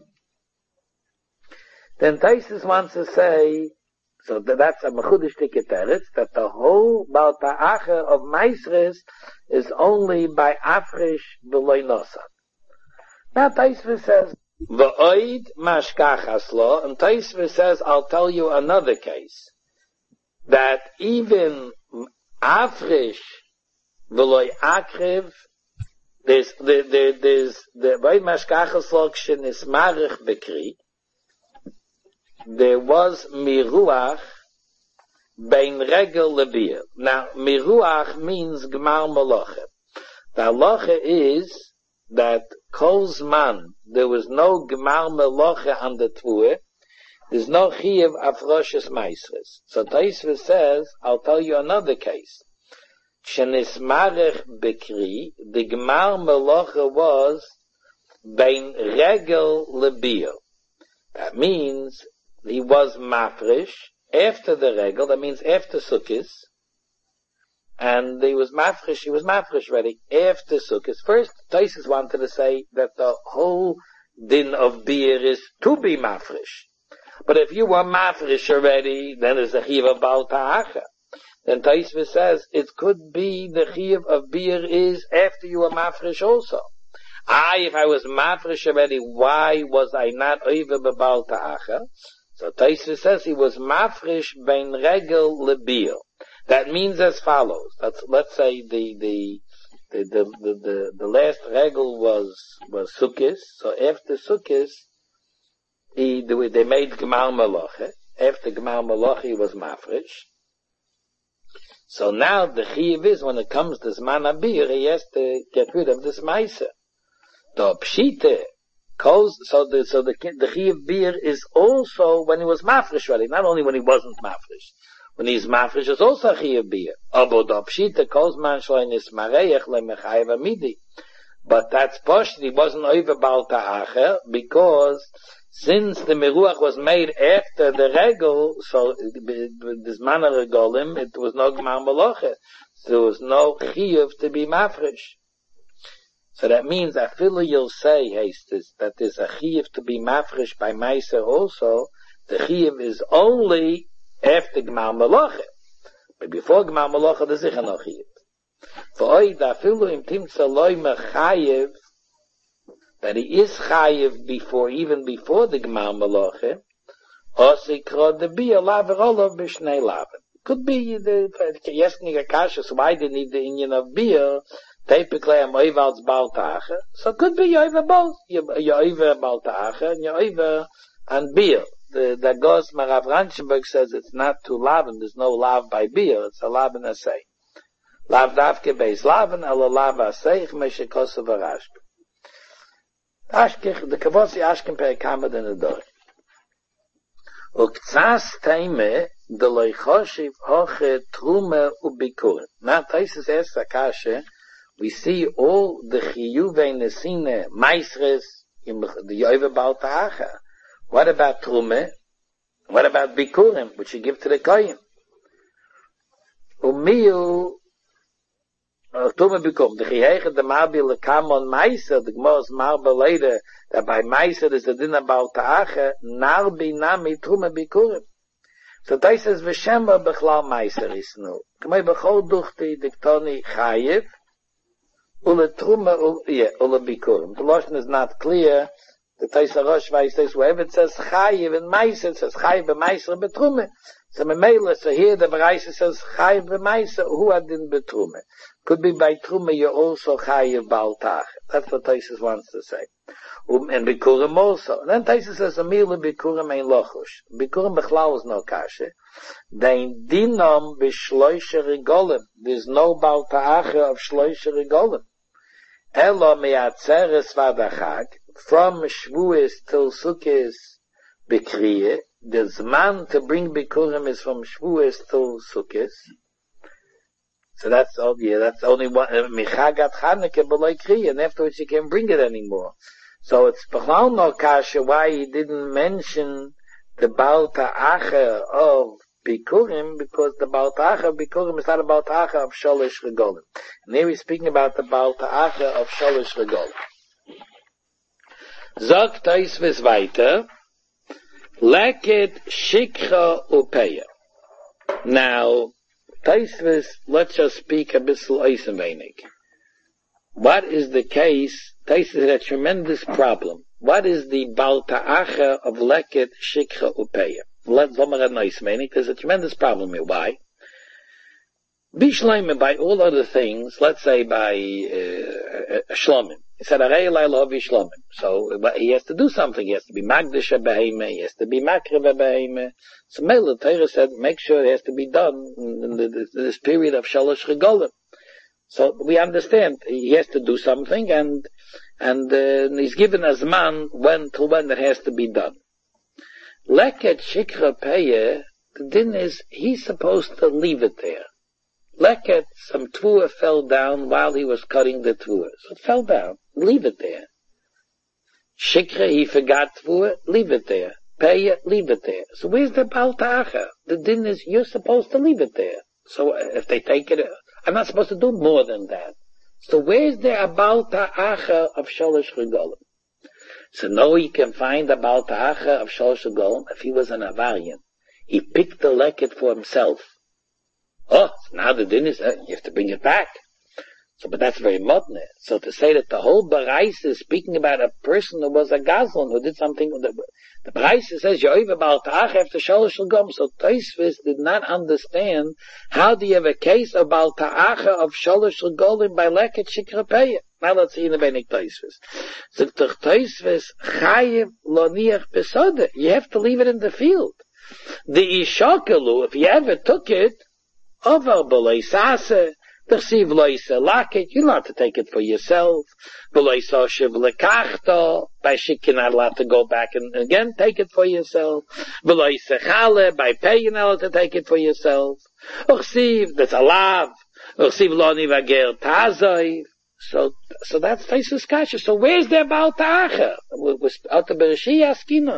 Then Taisus wants to say, so that's a mechudish ticket teretz, that the whole Baal Ta'acher of Meisres is only by Afrish v'loy Nosan. Now Taisus says, V'oid mashkachas lo, and Taisus says, I'll tell you another case, that even Afrish v'loy akriv, there's, there, there, there's, the V'oid mashkachas lo kshen is marich bekri, there was miruach bein regel lebir. Now, miruach means gmar malacha. The halacha is that kolzman, there was no gmar malacha on the tvua, there's no chiyuv afroshes meisres. So Taisva says, I'll tell you another case. Shenismarech bekri, the gmar malacha was bein regel lebir. That means he was mafresh after the regel, that means after Sukkot, and he was mafresh, he was mafresh ready after Sukkot. First, Taisus wanted to say that the whole din of beer is to be mafresh. But if you were mafresh already, then there's a chiyuv of Baal Ta'acha. Then Taisus says it could be the chiyuv of beer is after you were mafresh also. I, if I was mafresh already, why was I not over b'Baal Ta'acha? So Taisva says he was mafresh bein regel lebir. That means as follows. Let's, let's say the, the, the, the, the, the, the last regel was, was Sukkot. So after Sukkot, he, they made Gmar Malacha. After Gmar Malacha, he was mafresh. So now the chiyuv is when it comes to Zman Abir, he has to get rid of this Maisa. The Pshite, So the so the the chiyuv beer is also when he was mafresh ready, not only when he wasn't mafresh. When he's mafresh, it's also chiyuv beer. But that's posh. He wasn't over Baal Ta'acher because since the meruach was made after the regel, so this manner regolim, it was no gmar malacha. There was no chiyuv to be mafresh. So that means, afilu you'll say, Hastis, that there's a chiyuv to be mafresh by Meiser also. The chiyuv is only after Gmar Malacha. But before Gmar Malacha, there's sicher no chiyuv. For oid, afilu im timtza loy mechayev, that he is chayev before, even before the Gmar Malacha, osikro de bia laver olav b'shnei laver. Could be the, yes, nigakasha, so why did he need the Indian of beer? Typically, I'm over als Baal Ta'acha. So it could be you're over both. You're over Baal Ta'acha and you're over and beer. The, the Gos Marav Ranchenberg says it's not to laven. There's no lav by beer. It's a laven asay. Lav davke beis laven, ala lav asay, chmeshe kosev arashke. Ashkech, the kavosi ashkem perikamad in the door. Uktsas teime, de loy choshiv hoche trume ubikurim. Now, Taisus asks Akashe, we see all the chiyuvei nesine, meisres, the yoyve Baal Ta'acha. What about trume? What about bikurim, which you give to the kohen? Umiyu, trume bikurim. The chiyeiche de marbi lekamon meiser, the gmos marba later, that by meiser is the dinner Baal Ta'acha, narbi nami trume bikurim. So Tais says, V'shemba b'chlal meiser isnu. K'may b'chol duchti diktoni chayiv, ule truma, yeah, ule bikurim. The Lashon is not clear. The Tais HaRosh Vais says, wherever it says chayiv and meiser, it says chayiv b'meiser b'trume. So Memela, so here the Baraisa says chayiv b'meiser, who adin b'trume. Could be by trume, you're also chayiv b'altach. That's what Tais wants to say. Um, and bikurim also. And then Taisa says, Amila bikurim ein lochush. Bikurim bechlal is no kashe. Dein dinom b'shloishe regolim. There's no baal ta'acha of shloishe regolim. Elo me'atzeres vadachag. From Shvuos till Sukkos b'kriyeh. The zman to bring bikurim is from Shvuos till Sukkos. So that's all, yeah, that's only one, michagat Chanukah b'loi kriyeh. And afterwards you can't bring it anymore. So it's B'chlal no kasha why he didn't mention the Baal Ta'acha of Bikurim, because the Baal Ta'acha of Bikurim is not a Baal Ta'acha of Sholosh Regolim. And here he's speaking about the Baal Ta'acha of Sholosh Regolim. Zog Taisvis weiter, Leket Shikcha Upeya. Now, Taisvis, let's just speak a bissel Eisenweinig. What is the case? Tais is a tremendous problem. What is the Baal Ta'acha of Leket Shikcha Upeya? Let's look at nice meaning. There's a tremendous problem here. Why? Bishleim, by all other things, let's say by uh, Shlomim. He said, Arei Elai Lovi Shlomim. So he has to do something. He has to be Magdish Beheme. He has to be Makrev Beheme. So Mela Torah said, make sure it has to be done in the, this period of Shalosh Regolim. So we understand he has to do something, and and uh, he's given as man when till when it has to be done. Leket Shikcha Peye, the din is he's supposed to leave it there. Leket, some tvua fell down while he was cutting the tvua, so it fell down. Leave it there. Shikcha, he forgot tvua, leave it there. Peye, leave it there. So where's the Baal Ta'acha? The din is you're supposed to leave it there. So if they take it, I'm not supposed to do more than that. So where's the Baal Ta'acha of Sholosh Regolim? So no, you can find the Baal Ta'acha of Sholosh Regolim if he was an Avarian. He picked the leket for himself. Oh, so now the din is, uh, you have to bring it back. So, but that's very modern. So to say that the whole Baraisa is speaking about a person who was a Gazlan, who did something, the, the Baraisa says, Yoiva Baal Ta'ach after Sholosh Regolim. So Tosfos did not understand how do you have a case of Baal Ta'ach of Sholosh Regolim by Leket Shikcha Peye. Now let's see in the Benik Tosfos. So Tosfos, Chayiv lo niach besode. You have to leave it in the field. The Ishakalu, if you ever took it, over B'lei Sase, you're not to take it for yourself. By shik, you're not allowed to go back and again take it for yourself. By pay, you're not allowed to take it for yourself. That's a lav. So, so that's Tosfos Kasha. So where's their Baal Ta'acha? Out of Bereshia Askina.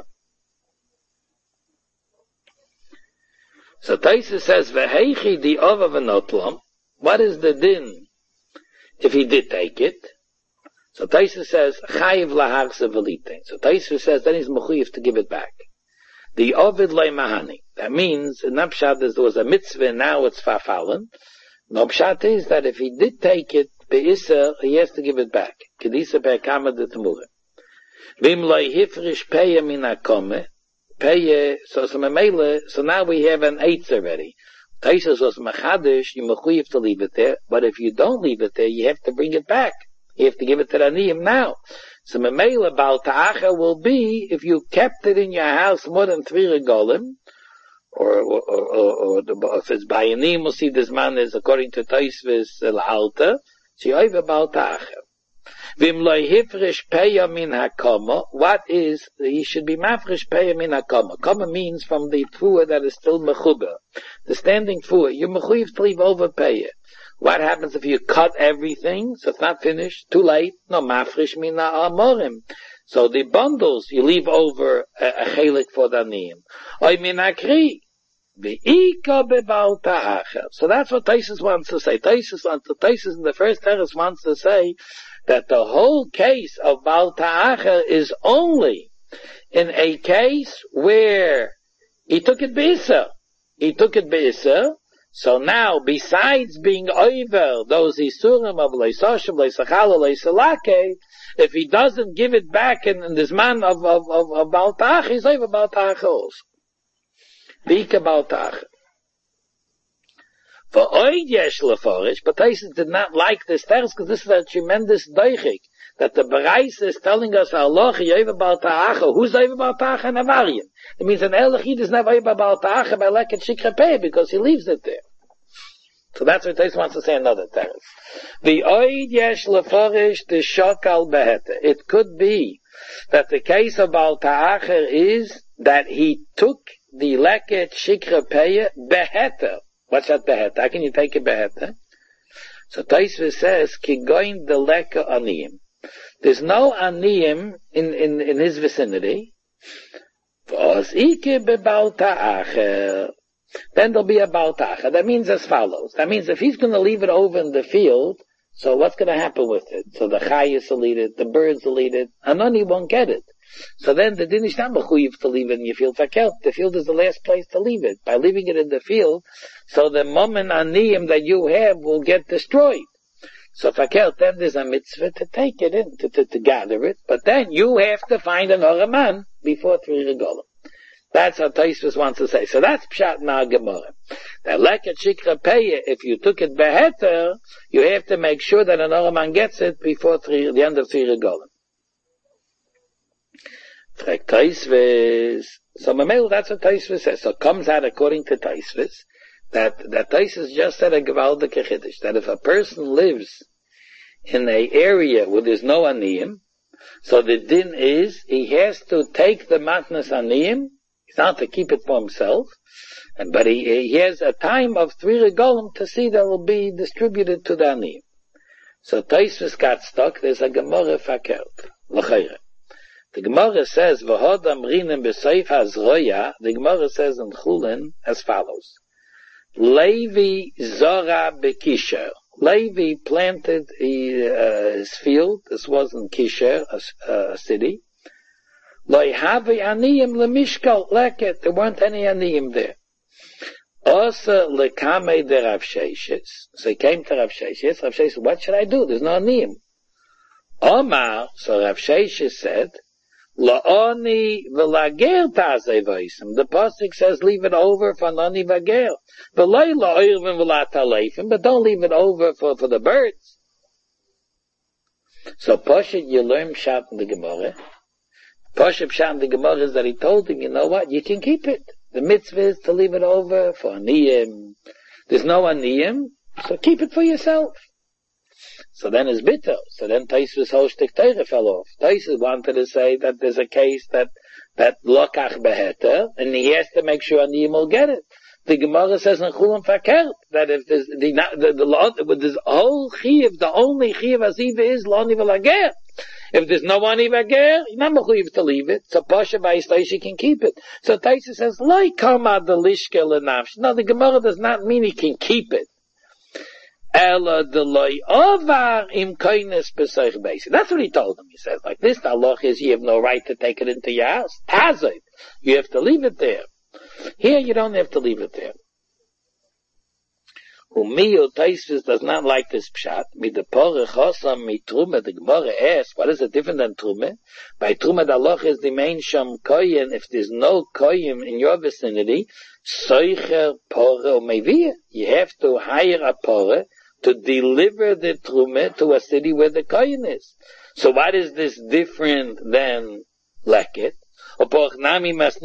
So Tosfos says, "V'heichi di ova v'notlam." What is the din if he did take it? So Tosfos says, "Chayiv laharse v'lite." So Tosfos says, then he's mechuyev to give it back. The ovid loy mahani. That means, in Pshat, there was a mitzvah, now it's farfallen. No Pshat is that if he did take it, be'isser, he has to give it back. Kedisa pe'kama de temurim. V'im loy hifrish peya min hakome. Peya, so so memele, so now we have an eitz already. Tosfos was machadish, you mechuyev to leave it there, but if you don't leave it there, you have to bring it back. You have to give it to the aniyim now. So memele Baal Ta'acha will be if you kept it in your house more than three regolim, or or or, or, or if it's by aniyim, we'll see this man is according to Tosfos l'alta. So you have a Baal Ta'acha. Vim lo hifrish peya min hakoma. What is, he should be mafrish peya min hakoma. Koma means from the fuah that is still mechuber. The standing fuah, you're mechuyev to leave over peya. What happens if you cut everything, so it's not finished, too late? No, mafrish min ha'amorim. So the bundles, you leave over a, a chelik for the aniyim. Oy min hakri. V'ika beBaal Ta'acha. So that's what Tosfos wants to say. Tosfos, Tosfos in the first teres wants to say that the whole case of Baal Ta'acha is only in a case where he took it b'isa. he took it be'isser. So now, besides being over those isurim of leisoshem, leisachala, leisalake, if he doesn't give it back in, in this man of, of, of, of Baal Ta'ach, he's over Baal Ta'ach also. Vika Baal Ta'ach. For oid yesh leforish, but Taisus did not like this text because this is a tremendous deichik, that the Bereis is telling us Allah, Yeva Baal Ta'ach, who's over Baal Ta'ach and Avarian. It means an Elachid is never over Baal Ta'ach by leket shikrepeh, because he leaves it there. So that's what Taisus wants to say another text. The oid yesh leforish the shokal behete. It could be that the case of Baal Ta'ach is that he took the leket shikrepeh behete. What's that behete? How can you take a behete? So Taisus says, Kigoin the leka aniyim. There's no aniyim in, in, in his vicinity. Then there'll be a Baal Ta'ach. That means as follows. That means if he's going to leave it over in the field, so what's going to happen with it? So the chayes will eat it, the birds will eat it, and none he won't get it. So then the din is not mechuyev to leave it in your field. The field is the last place to leave it. By leaving it in the field, so the moment aniyim that you have will get destroyed. So fakelt, then there's a mitzvah to take it in, to, to, to gather it, but then you have to find another man before three regalim. That's how Taisus wants to say. So that's pshat na Gemara. That leket shikrepeh, if you took it beheter, you have to make sure that another man gets it before three, the end of three regalim. So Mamel, that's what Taisus says. So it comes out according to Taisus that that Taisus just said a gewaldige chiddush, that if a person lives in an area where there's no aniyim, so the din is he has to take the matnas aniyim. He's not to keep it for himself, and but he, he has a time of three regalim to see that will be distributed to the aniyim. So Taisus got stuck. There's a Gemara fakert l'chayre. The Gemara says, "V'hod amrinim b'seif hazroya." The Gemara says in Chulin as follows: Levi zora bekisher. Levi planted uh, his field. This was in Kisher, a, a city. Lo havi aniyim lemishkal leket. There weren't any aniyim there. Osa lekame de Rav Sheshes. So he came to Rav Sheshes. Rav Sheshes said, "What should I do? There's no aniyim." Omar. So Rav Sheshes said, La'oni v'lager ta'zevaisim. The pasuk says, leave it over for nani v'ger. V'loi la'oirvim v'lataleifim, but don't leave it over for, for the birds. So Pashat, you learn Pshat in the Gemara. Pashat Pshat in the Gemara is that he told him, you know what, you can keep it. The mitzvah is to leave it over for aniyim. There's no aniyim, so keep it for yourself. So then it's bitter. So then Taisus' whole shtick Torah fell off. Taisus wanted to say that there's a case that, that lokach beheter, and he has to make sure aniyim will get it. The Gemara says in Chulam Fakert, that if there's, the, the, the, the, this whole chiv, the only chiv aziva is loni v'lager. If there's no ani v'ager, you're not mechuyev to leave it. So Pasha Ba'istaish, you can keep it. So Taisus says, Loi kama delishke lenafsh. No, the Gemara does not mean he can keep it. Ela deloi ovar im koines b'seich beis. That's what he told him. He said, like this, the halach is you have no right to take it into your house. Tazit. You have to leave it there. Here you don't have to leave it there. Umiyo Taisus does not like this pshat. Mit the porach hosam mit trume. The Gemara asks, what is it different than trume? By trume, the halach is the main sham koyin. If there's no koyin in your vicinity, soicher porah umeviyah. You have to hire a porah to deliver the trume to a city where the koyin is. So what is this different than leket? By matnas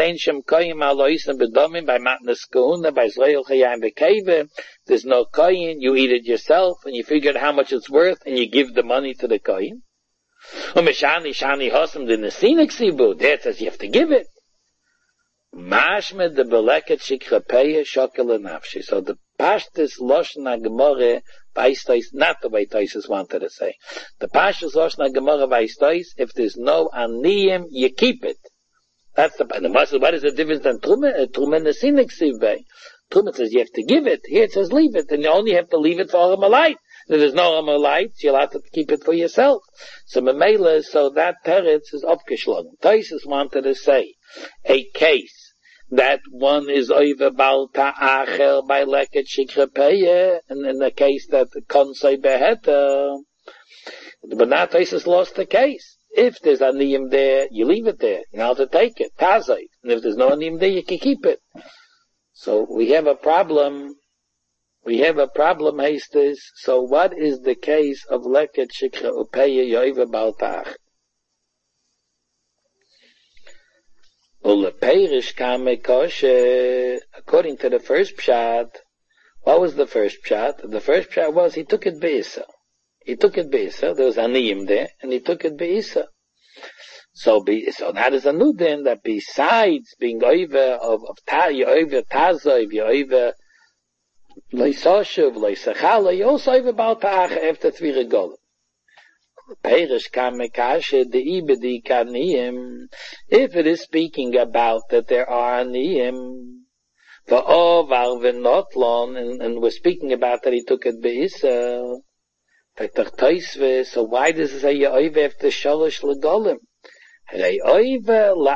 kuhuna, by zreil chayim v'keva, there's no koyin, you eat it yourself, and you figure out how much it's worth, and you give the money to the koyin. Umeshani shani hosam the nesinik sibu, there it says you have to give it. Mashmed the beleket shikrapeya shokel nafshi. So the pashtus loshna gemore vaystois, not the way Taisus wanted to say. The pashtus loshna gemore vaystois, if there's no aniyim, you keep it. That's the, the what is the difference than trume? Trume nesinik sivbei. Trume says you have to give it. Here it says leave it, and you only have to leave it for Amalite. If there's no Amalite, you're allowed to keep it for yourself. So Mamela, so that teretz is opgeschlagen. Taisus wanted to say a case that one is over bal ta'achel by leket shikrepeya, and in the case that konsei beheta, but now Taisus lost the case. If there's a niyim there, you leave it there. You know how to take it. Tazai. And if there's no niyim there, you can keep it. So we have a problem. We have a problem, Hastis. So what is the case of leket shikra upeya yoiva baltach? Uleperish kame koshe. According to the first pshat, what was the first pshat? The first pshat was he took it be'isa. He took it be'isa. There was aniyim there, and he took it be'isa. So, be, so that is a new then that besides being over of of ta, you over tazov, you over leisoshuv, leisachala, you also over baltach after three regolim. Perish kamekashe the ibedi kaniyim. If it is speaking about that there are aniyim, for ovar v'notlon, and, and we're speaking about that he took it be'isa. So why does it say you over after shalosh legolim? If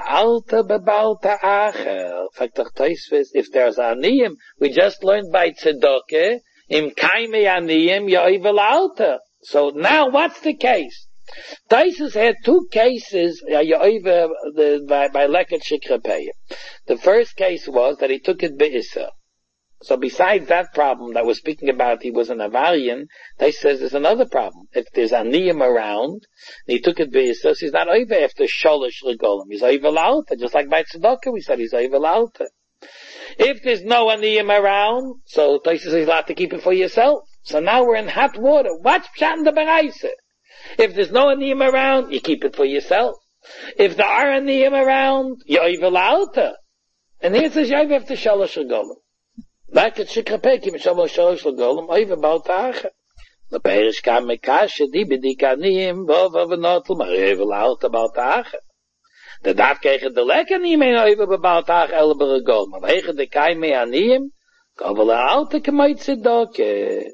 there's aniyim, we just learned by tzedakah, im kaime aniyim yoivel alta. So now what's the case? Taisus had two cases uh, the, by, by leket shikrepeya. The first case was that he took it be'isa. So besides that problem that we're speaking about, he was an Avarian, they says there's another problem. If there's aniyim around, and he took it be'isa, so he's not over after sholosh regolim. He's over l'alta, just like by tzedakah we said he's over l'alta. If there's no aniyim around, so Taisus says he's allowed to keep it for yourself. So now we're in hot water. What's pshat in the beraisa? If there's no aniyim around, you keep it for yourself. If there are aniyim around, you're over l'alta. And here it says you're over after sholosh regolim. Like it shikrapek, if shalosh shalosh legolim, over baltach. The perish kam mekashe, di bedi kanim, vov avnotl, over l'alta baltach. The daf kegen de lekker niet meer over baltach, el beregol, maar wegen de kai me aniem, over l'alta kemait tzedakah.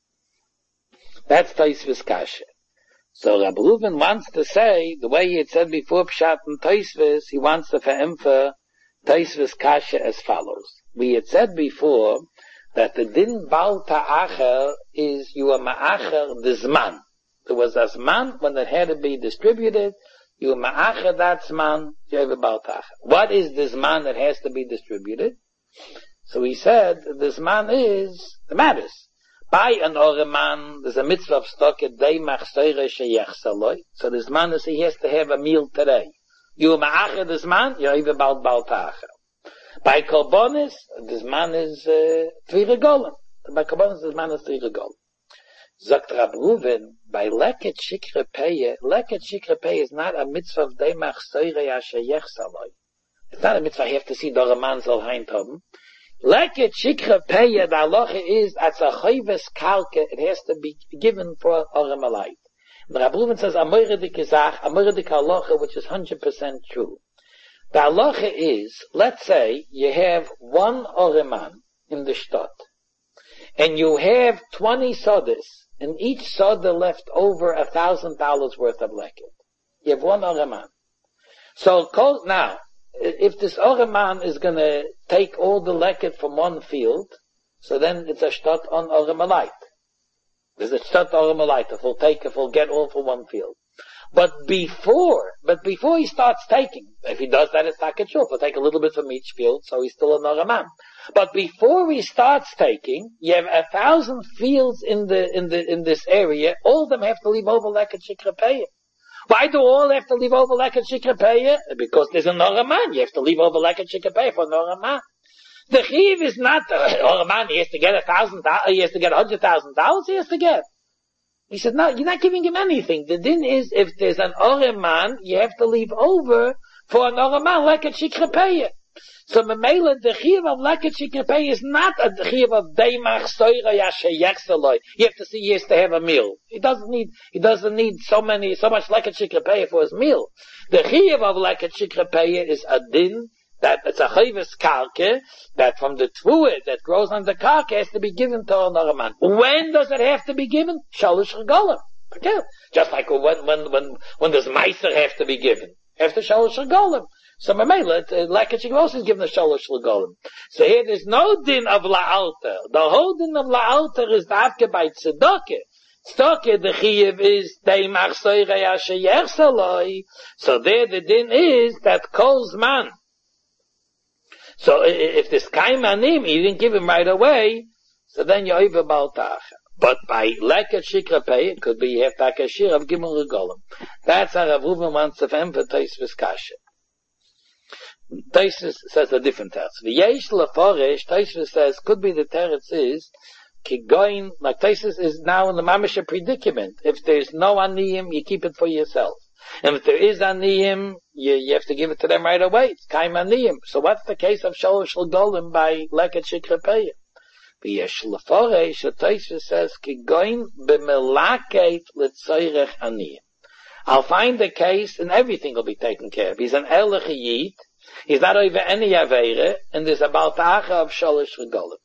That's Taisvis kashe. So Rabbi Reuven wants to say, the way he had said before Pshat and Taisvis, he wants to ve'emfa Taisvis kashe as follows. We had said before that the din bal ta'acher is you are ma'acher the zman. There was a zman when it had to be distributed. You are ma'acher that zman, you have a bal ta'acher. What is the zman that has to be distributed? So he said the zman is the matters. By an oreman, there's a mitzvah of stock at day machseire sheyechsaloi. So the zman is he has to have a meal today. You are ma'acher the zman, you have a bal bal ta'acher. By Korbanis, this man is three uh, regolim. By Korbanis, this man is three regolim. Sagt Rab Reuven, by leket shikrepeya, leket shikrepeya is not a mitzvah of demach soirei asher yechsaloi. It's not a mitzvah you have to see dor a man zal heint haben. Leket shikrepeya, the halacha is, as a chayves kalke, it has to be given for orem alayt. And Rab Reuven says, a moiridik izach, a moiridik halacha, which is one hundred percent true. The halacha is, let's say, you have one oreman in the shtot, and you have twenty sodas, and each soda left over a thousand dollars worth of leket. You have one oreman. So, now, if this oreman is gonna take all the leket from one field, so then it's a shtot on oremalite. There's a shtot oremalite, if we'll take, if we'll get all from one field. But before, but before he starts taking, if he does that, it's takachuf. He'll take a little bit from each field, so he's still another man. But before he starts taking, you have a thousand fields in the, in the, in this area, all of them have to leave over leket shikrepeya. Why do all have to leave over leket shikrepeya? Because there's another man. You have to leave over leket shikrepeya for another man. The chiv is not, another man, he has to get a thousand dollars, he has to get a hundred thousand dollars, he has to get. He said, no, you're not giving him anything. The din is, if there's an oreman, you have to leave over for an oreman, leket shikrepeya. So, memela, the chiyuv of leket shikrepeya is not a chiyuv of deimach soira yashe yechsaloi. You have to see he has to have a meal. He doesn't need, he doesn't need so many, so much leket shikrepeya for his meal. The chiyuv of leket shikrepeya is a din, that it's a chayvus karke, that from the tvuah that grows on the karke has to be given to another man. When does it have to be given? Shalosh regolim. Okay. Just like when, when, when, when does meiser have to be given? After shalosh regolim. So Mamela, Leket Shikra also is given a Shalosh Legolim. So here there's no din of La'alter. The whole din of La'alter is Davke by Tzedakah. Tzedakah, the Chiyev is Dei Machsoirei Asher Yersaloi. So there the din is that calls man. So if this Kaimanim, you didn't give him right away, so then you're over Baltach. But by Leket Shikra Pei, it could be you have Takashir of Gimel Regolim. That's how Rav Reuven wants to emphasize Tosfos Kasha. Tosfos says a different teretz. V'yesh leforish, Tosfos says, could be the teretz is, Kigoin, like Tosfos is now in the Mamisha predicament. If there's no Aniyim, you keep it for yourself. And if there is Aniyim, you, you have to give it to them right away. It's Kaim Aniyim. So what's the case of Shalosh Legolim by Leket Shikra Pei? V'yesh leforish, Tosfos says, Kigoin b'melaket l'tzoyrech Aniyim. I'll find a case and everything will be taken care of. He's an Erlich Yid. He's not over any Aveire, and there's a Baltacha of Shalosh Regolim.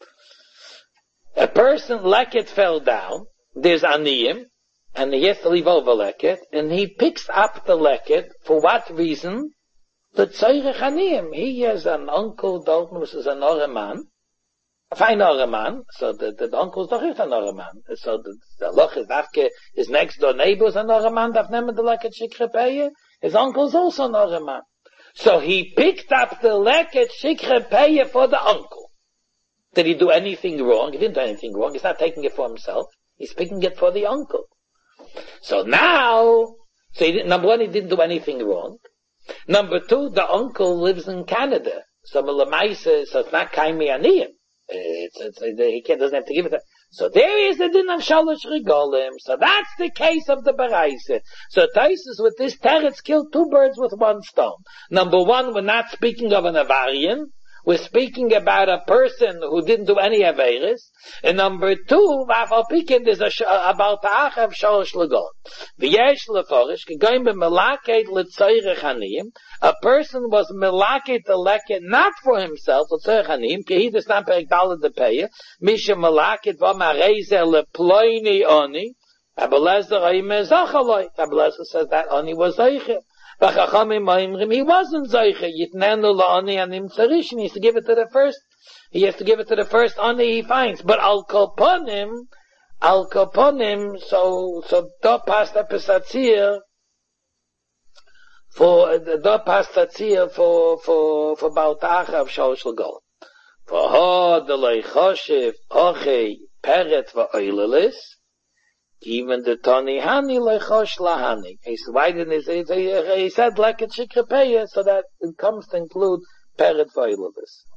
A person, Leket fell down, there's Aniyim, and he has to leave over Leket, and he picks up the Leket, for what reason? The Tzoyrech Aniyim. He has an uncle, Dalton, which is an Oraman, a fine Oraman, so the, the, the uncle's doch is an Oraman. So the, the Loch is Davke, his next door neighbor is an Oraman, Daf Nemen the Leket Shikra Pei, his uncle's also an Oraman. So he picked up the Leket Shikra Pei for the uncle. Did he do anything wrong? He didn't do anything wrong. He's not taking it for himself. He's picking it for the uncle. So now, so he didn't, number one, he didn't do anything wrong. Number two, the uncle lives in Canada. So Melamaisa, so it's not Kaimi Aniyim. It's, it's, he can't, doesn't have to give it to, so there is the din of Shalosh Regolim. So that's the case of the Baraisa. So Tosfos with this teretz killed two birds with one stone. Number one, we're not speaking of an Avarian. We're speaking about a person who didn't do any Averis. And number two, Vafal Pikin, there's a, about Ta'ach of Shalosh Legolim. V'yesh leforish, k'goyim b'melaket l'tzoyrech Aniyim. A person was melaket the leket not for himself, l'tzoyrech Aniyim, ki he does not pay dollar the payer. Misha melaket v'mareizer leploini oni. Abelezer ayim zachaloi. Abelezer says that oni was zeicher. He wasn't Zeiche. Yitnenu la'ani anim tzarish. He has to give it to the first. He has to give it to the first ani he finds. But al koponim, al koponim, so, so do pasta pesatzir, for, do pasta tzir for, for, for Baltacha of Shalosh Legolim. For ho, the leichoshev, ochei, peret va'oilelis, even the Tani Hani lechosh lahani. He said, why didn't he say, he said Leket Shikra Pei, so that it comes to include Peret Vailavus.